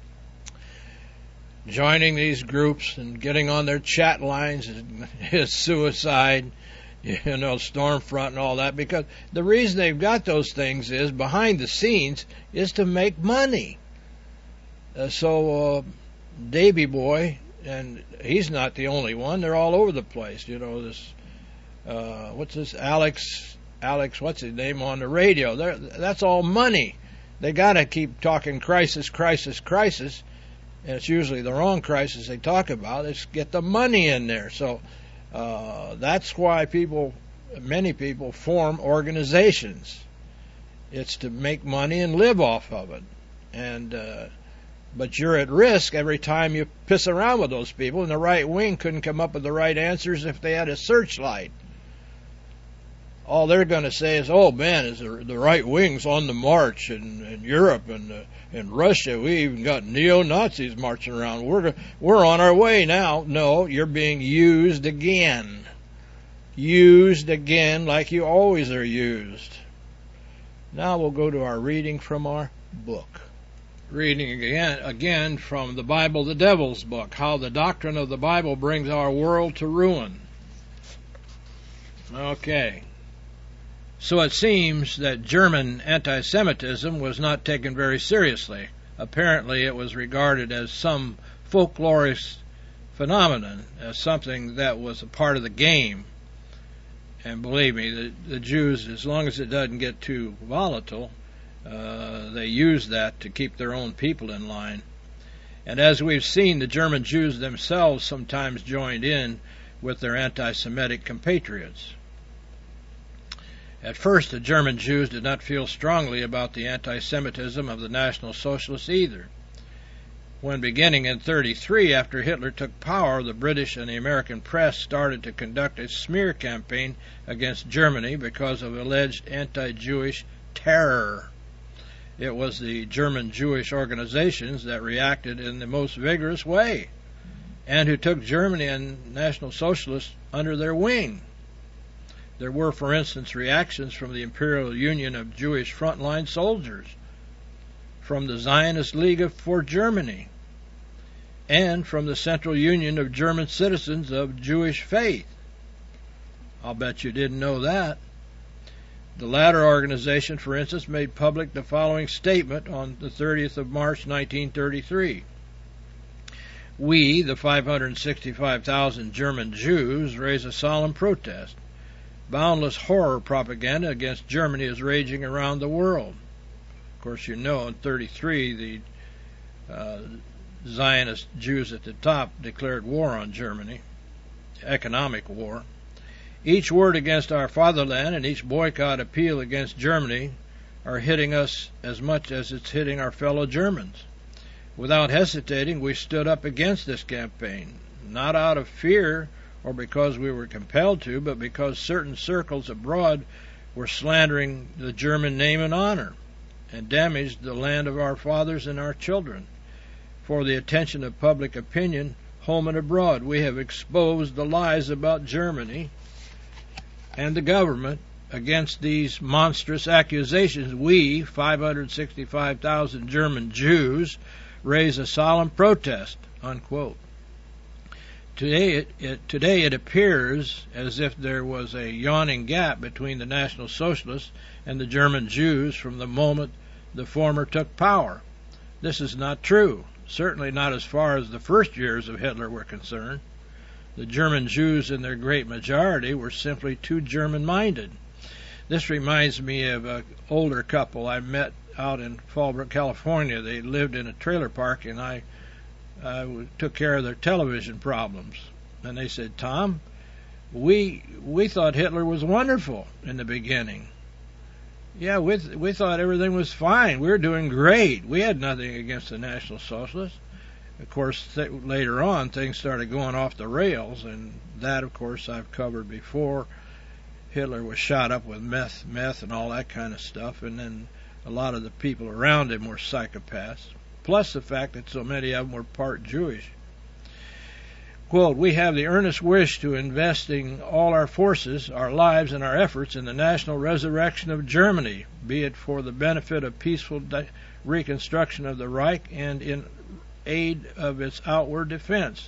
Joining these groups and getting on their chat lines is, is suicide. You know, Stormfront and all that, because the reason they've got those things is behind the scenes is to make money. Uh, so uh, Davy Boy, and he's not the only one. They're all over the place. You know, this uh, what's this Alex Alex what's his name on the radio? They're, that's all money. They got to keep talking crisis, crisis, crisis, and it's usually the wrong crisis they talk about. It's get the money in there. So. Uh, that's why people, many people form organizations. It's to make money and live off of it. And, uh, but you're at risk every time you piss around with those people, and the right wing couldn't come up with the right answers if they had a searchlight. All they're going to say is, oh man, is the, the right wing's on the march in, in Europe and uh, in Russia. We even got neo-Nazis marching around. We're we're on our way now. No, you're being used again. Used again like you always are used. Now we'll go to our reading from our book. Reading again, again from the Bible, the Devil's Book, How the Doctrine of the Bible Brings Our World to Ruin. Okay. So it seems that German anti-Semitism was not taken very seriously. Apparently it was regarded as some folklorist phenomenon, as something that was a part of the game. And believe me, the, the Jews, as long as it doesn't get too volatile, uh, they use that to keep their own people in line. And as we've seen, the German Jews themselves sometimes joined in with their anti-Semitic compatriots. At first, the German Jews did not feel strongly about the anti-Semitism of the National Socialists either. When beginning in thirty-three, after Hitler took power, the British and the American press started to conduct a smear campaign against Germany because of alleged anti-Jewish terror. It was the German Jewish organizations that reacted in the most vigorous way, and who took Germany and National Socialists under their wing. There were, for instance, reactions from the Imperial Union of Jewish Frontline Soldiers, from the Zionist League for Germany, and from the Central Union of German Citizens of Jewish Faith. I'll bet you didn't know that. The latter organization, for instance, made public the following statement on the thirtieth of March, nineteen thirty-three. We, the five hundred sixty-five thousand German Jews, raise a solemn protest. Boundless horror propaganda against Germany is raging around the world. Of course, you know, in thirty-three, the uh, Zionist Jews at the top declared war on Germany, economic war. Each word against our fatherland and each boycott appeal against Germany are hitting us as much as it's hitting our fellow Germans. Without hesitating, we stood up against this campaign, not out of fear or because we were compelled to, but because certain circles abroad were slandering the German name and honor and damaged the land of our fathers and our children. For the attention of public opinion, home and abroad, we have exposed the lies about Germany and the government. Against these monstrous accusations, we, five hundred sixty-five thousand German Jews, raise a solemn protest, unquote. Today it, it, today it appears as if there was a yawning gap between the National Socialists and the German Jews from the moment the former took power. This is not true, certainly not as far as the first years of Hitler were concerned. The German Jews, in their great majority, were simply too German-minded. This reminds me of an older couple I met out in Fallbrook, California. They lived in a trailer park, and I uh, took care of their television problems. And they said, Tom, we we thought Hitler was wonderful in the beginning. Yeah, we th- we thought everything was fine. We were doing great. We had nothing against the National Socialists. Of course, th- later on, things started going off the rails, and that, of course, I've covered before. Hitler was shot up with meth, meth and all that kind of stuff, and then a lot of the people around him were psychopaths, plus the fact that so many of them were part Jewish. Quote, we have the earnest wish to investing all our forces, our lives, and our efforts in the national resurrection of Germany, be it for the benefit of peaceful di- reconstruction of the Reich and in aid of its outward defense.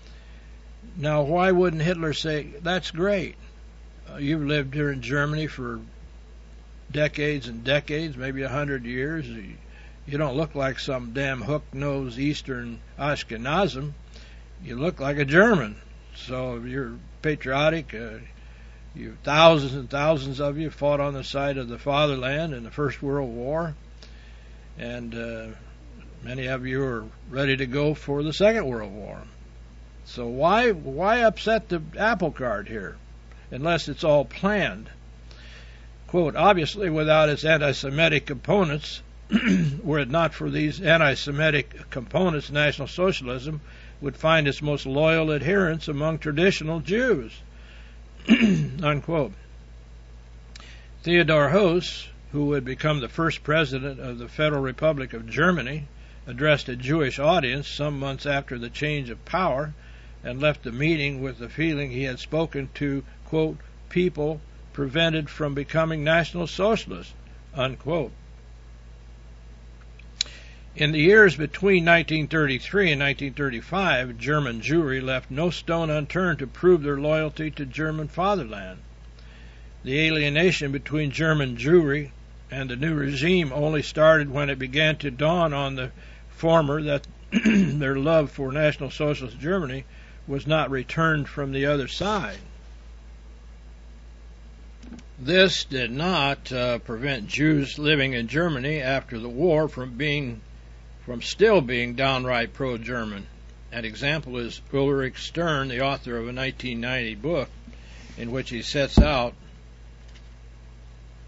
Now, why wouldn't Hitler say, that's great? Uh, you've lived here in Germany for decades and decades, maybe a hundred years. You, you don't look like some damn hook-nosed Eastern Ashkenazim. You look like a German. So you're patriotic. Uh, you thousands and thousands of you fought on the side of the fatherland in the First World War, and uh, many of you are ready to go for the Second World War. So why why upset the apple cart here, unless it's all planned? Quote, obviously without its anti-Semitic components, were it not for these anti-Semitic components, National Socialism would find its most loyal adherents among traditional Jews. Unquote. Theodor Heuss, who would become the first president of the Federal Republic of Germany, addressed a Jewish audience some months after the change of power and left the meeting with the feeling he had spoken to, quote, people prevented from becoming National Socialists, unquote. In the years between nineteen thirty-three and nineteen thirty-five, German Jewry left no stone unturned to prove their loyalty to German fatherland. The alienation between German Jewry and the new regime only started when it began to dawn on the former that their love for National Socialist Germany was not returned from the other side. This did not uh, prevent Jews living in Germany after the war from being from still being downright pro-German. An example is Ulrich Stern, the author of a nineteen ninety book in which he sets out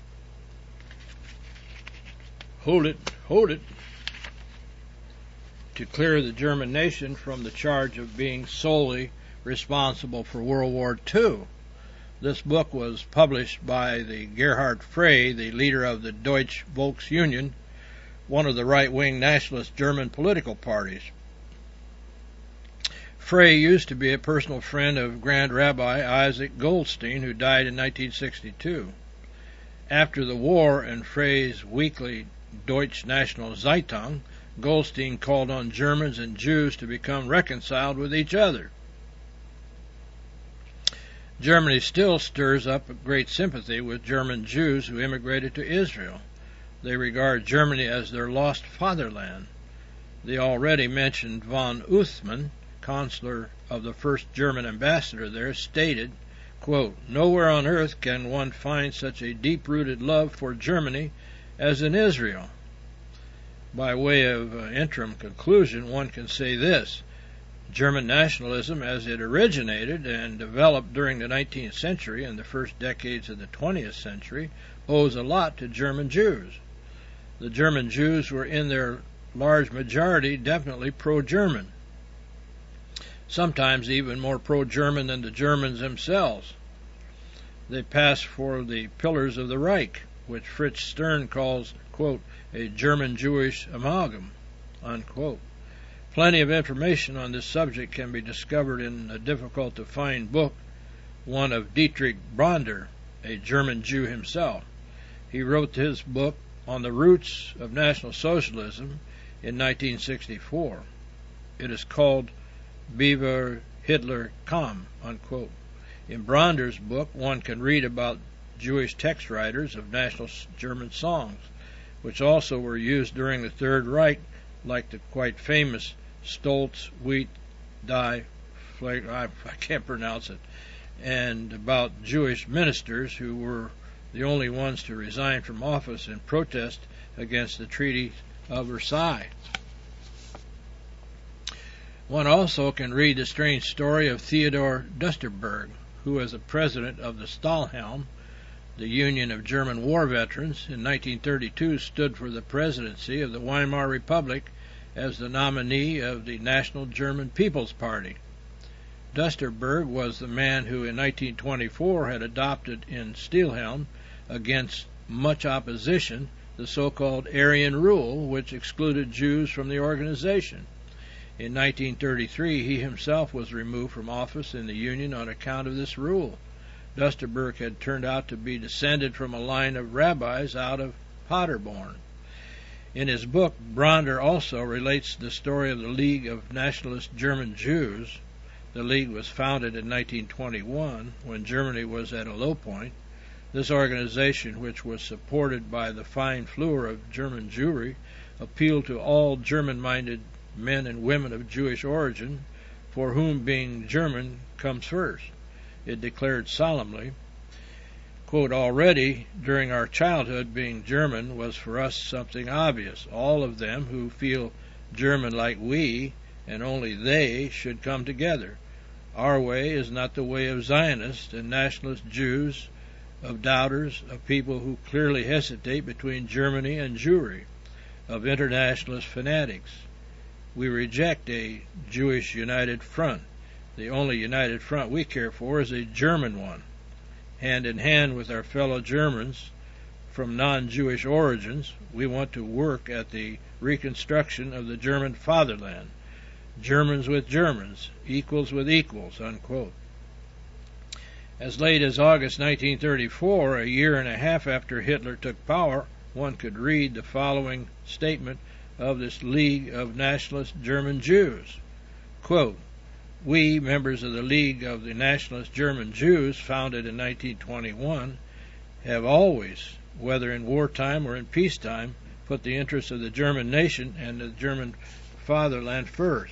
hold it, hold it to clear the German nation from the charge of being solely responsible for World War Two. This book was published by the Gerhard Frey, the leader of the Deutsche Volksunion, one of the right-wing nationalist German political parties. Frey used to be a personal friend of Grand Rabbi Isaac Goldstein, who died in nineteen sixty-two. After the war and Frey's weekly Deutsche National Zeitung, Goldstein called on Germans and Jews to become reconciled with each other. Germany still stirs up great sympathy with German Jews who immigrated to Israel. They regard Germany as their lost fatherland. The already mentioned von Uthman, consular of the first German ambassador there, stated, quote, "Nowhere on earth can one find such a deep-rooted love for Germany as in Israel." By way of uh, interim conclusion, one can say this: German nationalism, as it originated and developed during the nineteenth century and the first decades of the twentieth century, owes a lot to German Jews. The German Jews were in their large majority definitely pro-German, sometimes even more pro-German than the Germans themselves. They passed for the pillars of the Reich, which Fritz Stern calls, quote, a German-Jewish amalgam, unquote. Plenty of information on this subject can be discovered in a difficult-to-find book, one of Dietrich Bronder, a German Jew himself. He wrote his book on the roots of National Socialism in nineteen sixty-four. It is called Viva Hitler kam, unquote. In Bronder's book, one can read about Jewish text writers of national German songs, which also were used during the Third Reich, like the quite famous Stolz, Wheat, Die, Flag, I, I can't pronounce it, and about Jewish ministers who were the only ones to resign from office in protest against the Treaty of Versailles. One also can read the strange story of Theodor Duesterberg, who was the president of the Stahlhelm, the Union of German War Veterans. In nineteen thirty-two stood for the presidency of the Weimar Republic as the nominee of the National German People's Party. Duesterberg was the man who in nineteen twenty-four had adopted in Stahlhelm, against much opposition, the so-called Aryan Rule, which excluded Jews from the organization. In nineteen thirty-three, he himself was removed from office in the Union on account of this rule. Duesterberg had turned out to be descended from a line of rabbis out of Paderborn. In his book, Bronder also relates the story of the League of Nationalist German Jews. The League was founded in nineteen twenty-one, when Germany was at a low point. This organization, which was supported by the fine Fleur of German Jewry, appealed to all German-minded men and women of Jewish origin, for whom being German comes first. It declared solemnly, quote, already during our childhood being German was for us something obvious. All of them who feel German like we, and only they, should come together. Our way is not the way of Zionists and nationalist Jews, of doubters, of people who clearly hesitate between Germany and Jewry, of internationalist fanatics. We reject a Jewish united front. The only united front we care for is a German one. Hand in hand with our fellow Germans from non-Jewish origins, we want to work at the reconstruction of the German fatherland. Germans with Germans, equals with equals, unquote. As late as August nineteen thirty-four, a year and a half after Hitler took power, one could read the following statement of this League of Nationalist German Jews. Quote, we, members of the League of the Nationalist German Jews, founded in nineteen twenty-one, have always, whether in wartime or in peacetime, put the interests of the German nation and the German fatherland first.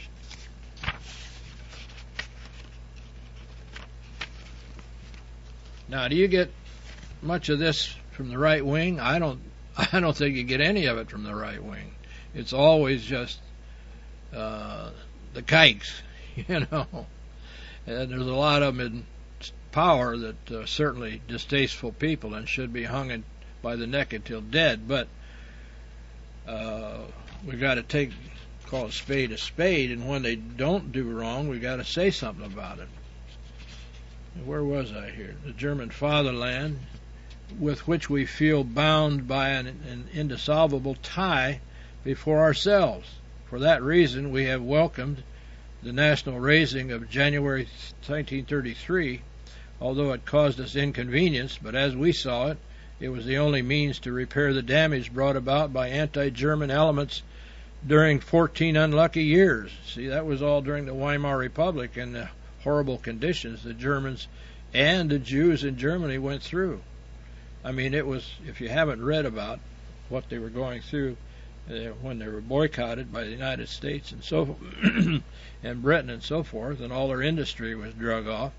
Now, do you get much of this from the right wing? I don't. I don't think you get any of it from the right wing. It's always just uh, the kikes, you know. And there's a lot of them in power that uh, certainly distasteful people and should be hung in, by the neck until dead. But uh, we got to take call a spade a spade, and when they don't do wrong, we got to say something about it. Where was I here? The German fatherland, with which we feel bound by an, an indissoluble tie before ourselves. For that reason, we have welcomed the national raising of January nineteen thirty-three, although it caused us inconvenience, but as we saw it, it was the only means to repair the damage brought about by anti-German elements during fourteen unlucky years. See, that was all during the Weimar Republic and the horrible conditions the Germans and the Jews in Germany went through. I mean, it was, if you haven't read about what they were going through uh, when they were boycotted by the United States and so and Britain and so forth, and all their industry was drug off,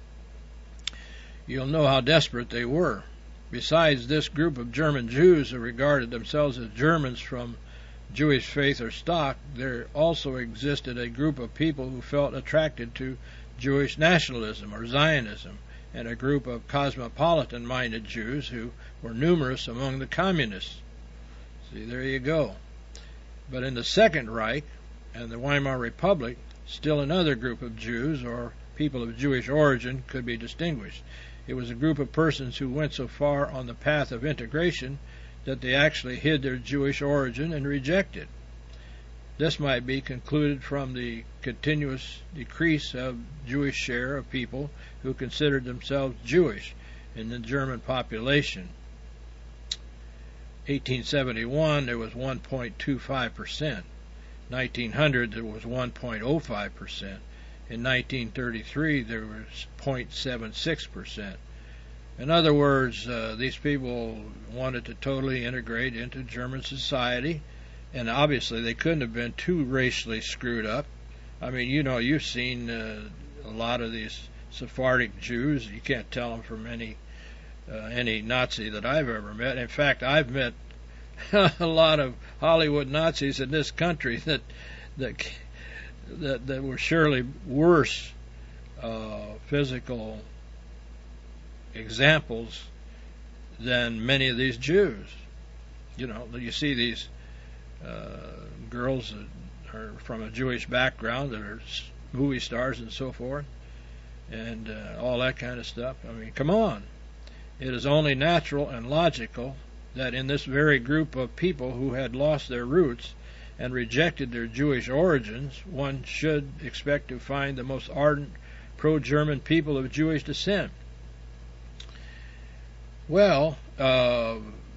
you'll know how desperate they were. Besides this group of German Jews who regarded themselves as Germans from Jewish faith or stock, there also existed a group of people who felt attracted to Jewish nationalism or Zionism, and a group of cosmopolitan-minded Jews who were numerous among the communists. See, there you go. But in the Second Reich and the Weimar Republic, still another group of Jews or people of Jewish origin could be distinguished. It was a group of persons who went so far on the path of integration that they actually hid their Jewish origin and rejected. This might be concluded from the continuous decrease of Jewish share of people who considered themselves Jewish in the German population. eighteen seventy-one, there was one point two five percent. nineteen hundred, there was one point oh five percent. In nineteen thirty-three, there was zero point seven six percent. In other words, uh, these people wanted to totally integrate into German society, and obviously they couldn't have been too racially screwed up. I mean, you know, you've seen uh, a lot of these Sephardic Jews. You can't tell them from any uh, any Nazi that I've ever met. In fact, I've met a lot of Hollywood Nazis in this country that that that, that were surely worse uh, physical examples than many of these Jews. You know, you see these uh, girls that are from a Jewish background that are movie stars and so forth, and uh, all that kind of stuff. I mean, come on. It is only natural and logical that in this very group of people who had lost their roots and rejected their Jewish origins, one should expect to find the most ardent pro-German people of Jewish descent. Well, uh,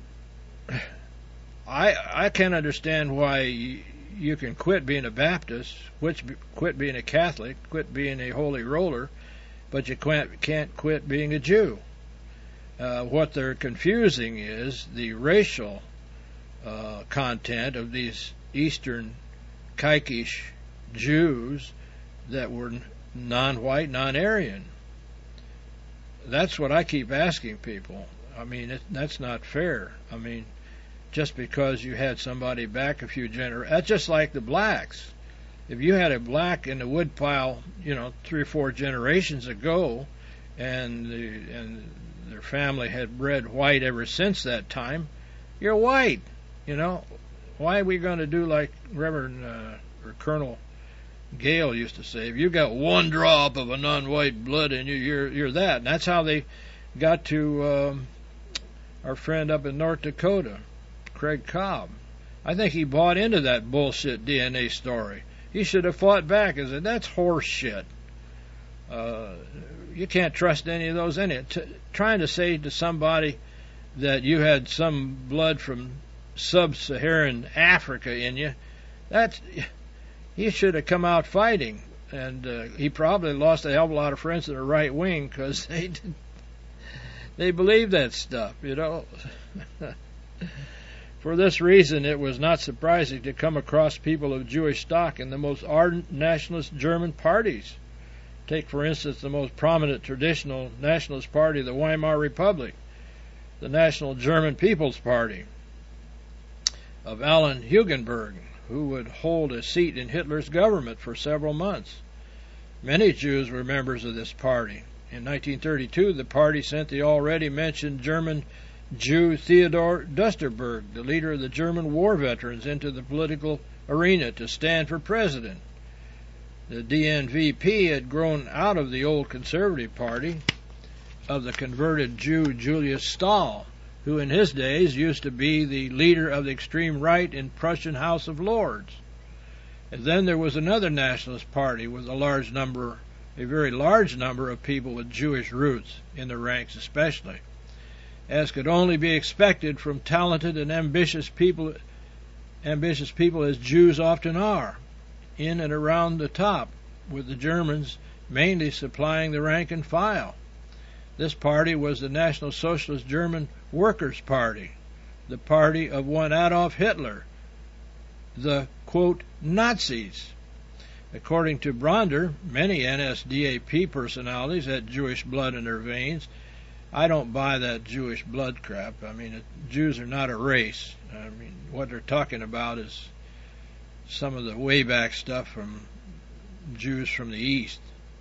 I I can understand why you can quit being a Baptist, quit, quit being a Catholic, quit being a holy roller, but you can't, can't quit being a Jew. Uh, what they're confusing is the racial uh, content of these Eastern Kaikish Jews that were non-white, non-Aryan. That's what I keep asking people. I mean, it, that's not fair. I mean, just because you had somebody back a few generations, that's just like the blacks. If you had a black in the woodpile, you know, three or four generations ago, and the, and their family had bred white ever since that time, you're white. You know, why are we going to do like Reverend uh, or Colonel Gale used to say? If you got one drop of a non-white blood in you, you're you're that. And that's how they got to um, our friend up in North Dakota, Craig Cobb. I think he bought into that bullshit D N A story. He should have fought back and said, that's horse shit. Uh, you can't trust any of those in it. T- trying to say to somebody that you had some blood from sub-Saharan Africa in you, that's, he should have come out fighting. And uh, he probably lost a hell of a lot of friends in the right wing because they did, they believe that stuff, you know. For this reason, it was not surprising to come across people of Jewish stock in the most ardent nationalist German parties. Take, for instance, the most prominent traditional nationalist party of the Weimar Republic, the National German People's Party of Allen Hugenberg, who would hold a seat in Hitler's government for several months. Many Jews were members of this party. In nineteen thirty-two, the party sent the already mentioned German Jew Theodor Dusterberg, the leader of the German war veterans, into the political arena to stand for president. The D N V P had grown out of the old Conservative Party of the converted Jew Julius Stahl, who in his days used to be the leader of the extreme right in Prussian House of Lords. And then there was another nationalist party with a large number, a very large number of people with Jewish roots in the ranks especially, as could only be expected from talented and ambitious people, ambitious people as Jews often are, in and around the top, with the Germans mainly supplying the rank and file. This party was the National Socialist German Workers' Party, the party of one Adolf Hitler, the, quote, Nazis. According to Bronder, many N S D A P personalities had Jewish blood in their veins. I don't buy that Jewish blood crap. I mean, it, Jews are not a race. I mean, what they're talking about is some of the way back stuff from Jews from the East.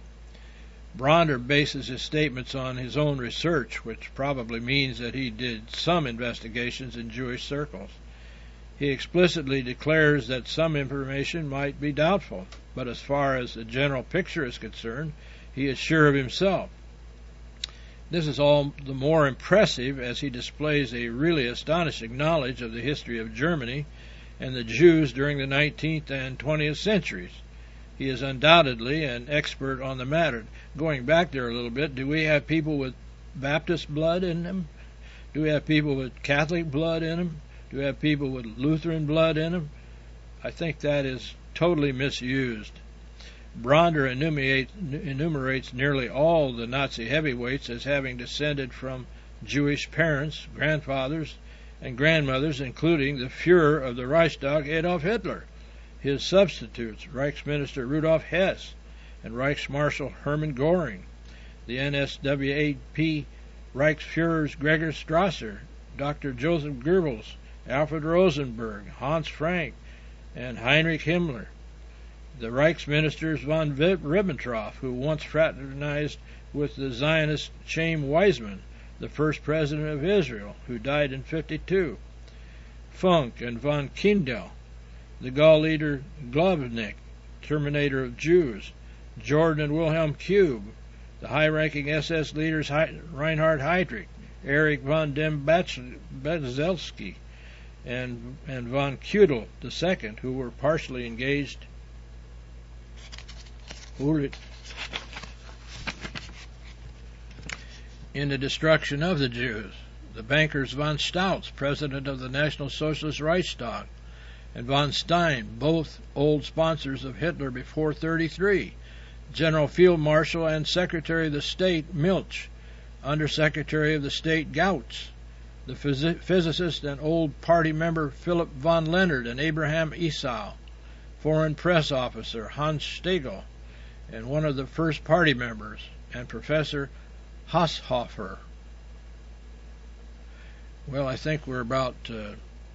Bronder bases his statements on his own research, which probably means that he did some investigations in Jewish circles. He explicitly declares that some information might be doubtful, but as far as the general picture is concerned, he is sure of himself. This is all the more impressive as he displays a really astonishing knowledge of the history of Germany and the Jews during the nineteenth and twentieth centuries. He is undoubtedly an expert on the matter. Going back there a little bit, do we have people with Baptist blood in them? Do we have people with Catholic blood in them? Do we have people with Lutheran blood in them? I think that is totally misused. Bronder enumerate, enumerates nearly all the Nazi heavyweights as having descended from Jewish parents, grandfathers, and grandmothers, including the Fuhrer of the Reichstag, Adolf Hitler, his substitutes, Reichsminister Rudolf Hess, and Reichsmarshal Hermann Göring, the N S W A P Reichsfuhrers Gregor Strasser, Doctor Joseph Goebbels, Alfred Rosenberg, Hans Frank, and Heinrich Himmler, the Reichsministers von Ribbentrop, who once fraternized with the Zionist Chaim Weizmann, the first president of Israel, who died in fifty-two, Funk and von Kindel, the Gaul leader Glavnik, terminator of Jews, Jordan and Wilhelm Kube, the high-ranking S S leaders Reinhard Heydrich, Erich von dem Bezelsky, and, and von Kudel the Second, who were partially engaged in the destruction of the Jews. The bankers von Stautz, president of the National Socialist Reichstag, and von Stein, both old sponsors of Hitler before thirty-three, General Field Marshal and Secretary of the State Milch, Undersecretary of the State Gautz, the phys- physicist and old party member Philip von Leonard and Abraham Esau, Foreign Press Officer Hans Stegel, and one of the first party members, and Professor Hasshofer. Well, I think we're about... Uh,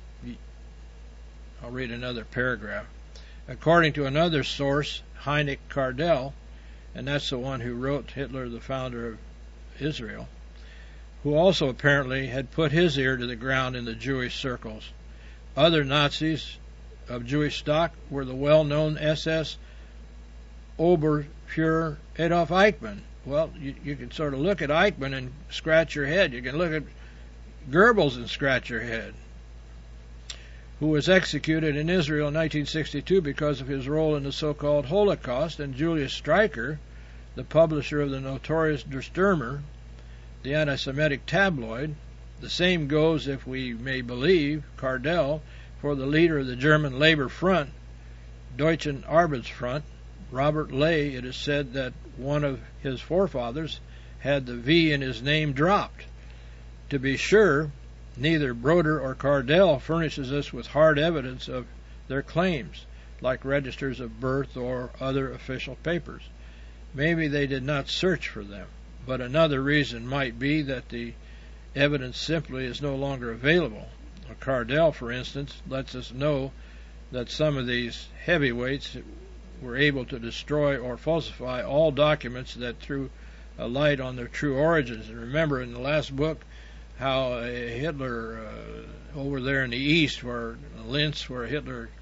I'll read another paragraph. According to another source, Heinrich Kardel, and that's the one who wrote Hitler, the founder of Israel, who also apparently had put his ear to the ground in the Jewish circles. Other Nazis of Jewish stock were the well-known S S Oberfuhrer Adolf Eichmann. Well, you, you can sort of look at Eichmann and scratch your head. You can look at Goebbels and scratch your head, who was executed in Israel in nineteen sixty-two because of his role in the so-called Holocaust, and Julius Streicher, the publisher of the notorious Der Stürmer, the anti-Semitic tabloid. The same goes, if we may believe Kardel, for the leader of the German Labor Front, Deutschen Arbeitsfront, Robert Ley. It is said that one of his forefathers had the V in his name dropped. To be sure, neither Broder or Kardel furnishes us with hard evidence of their claims, like registers of birth or other official papers. Maybe they did not search for them, but another reason might be that the evidence simply is no longer available. Kardel, for instance, lets us know that some of these heavyweights were able to destroy or falsify all documents that threw a light on their true origins. And remember in the last book how Hitler, uh, over there in the East, where Linz, where Hitler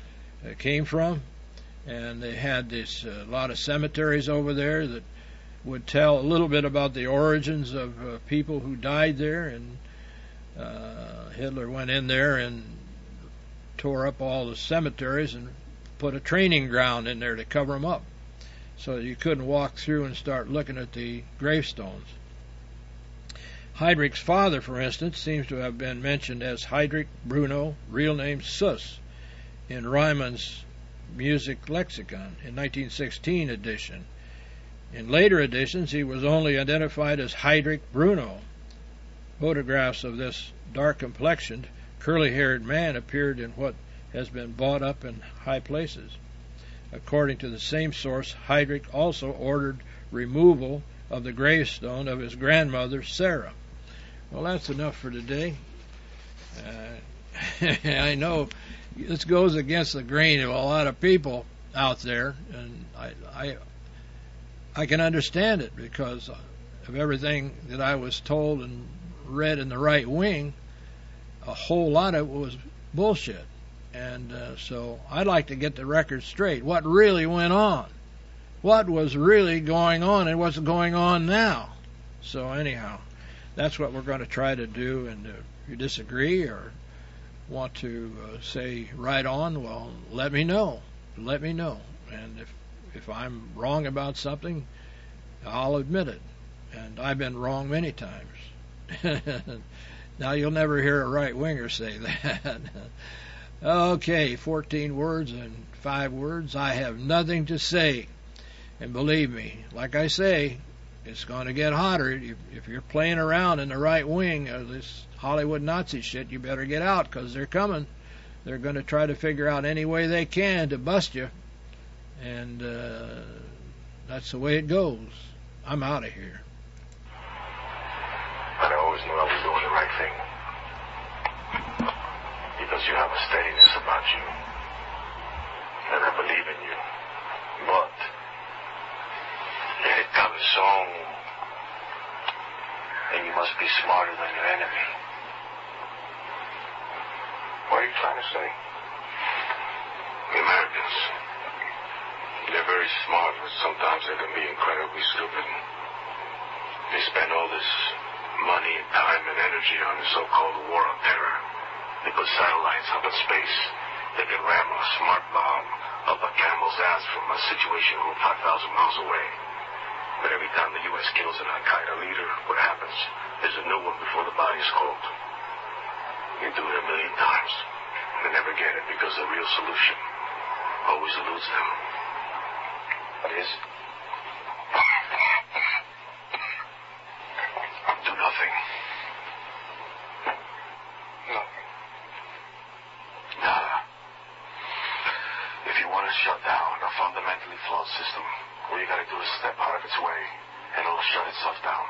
uh, came from. And they had this a uh, lot of cemeteries over there that would tell a little bit about the origins of uh, people who died there. And uh, Hitler went in there and tore up all the cemeteries and put a training ground in there to cover them up, so you couldn't walk through and start looking at the gravestones. Heydrich's father, for instance, seems to have been mentioned as Heydrich Bruno, real name Suss, in Riemann's Music Lexicon in nineteen sixteen edition. In later editions, he was only identified as Heydrich Bruno. Photographs of this dark-complexioned, curly-haired man appeared in what has been bought up in high places. According to the same source, Heydrich also ordered removal of the gravestone of his grandmother, Sarah. Well, that's enough for today. Uh, I know this goes against the grain of a lot of people out there, and I, I, I can understand it because of everything that I was told and read in the right wing. A whole lot of it was bullshit. And uh, so I'd like to get the record straight. What really went on? What was really going on and what's going on now? So anyhow, that's what we're going to try to do. And if you disagree or want to uh, say right on, well, let me know. Let me know. And if, if I'm wrong about something, I'll admit it. And I've been wrong many times. Now you'll never hear a right-winger say that. Okay, fourteen words and five words. I have nothing to say. And believe me, like I say, it's going to get hotter. If, if you're playing around in the right wing of this Hollywood Nazi shit, you better get out, because they're coming. They're going to try to figure out any way they can to bust you. And uh, that's the way it goes. I'm out of here. But I always knew I was doing the right thing. Because you have a steadiness about you. And I believe in you. But it comes song, and you must be smarter than your enemy. What are you trying to say? The Americans, they're very smart, but sometimes they can be incredibly stupid. They spend all this money and time and energy on the so-called war on terror. They put satellites up in space. They can ram a smart bomb up a camel's ass from a situation room five thousand miles away. But every time the U S kills an Al-Qaeda leader, what happens? There's a new one before the body's cold. You do it a million times. They never get it because the real solution always eludes them. What is it? Do nothing. Nothing. Nada. If you want to shut down a fundamentally flawed system, all you gotta do is step out of its way, and it'll shut itself down.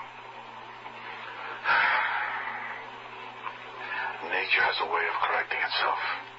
Nature has a way of correcting itself.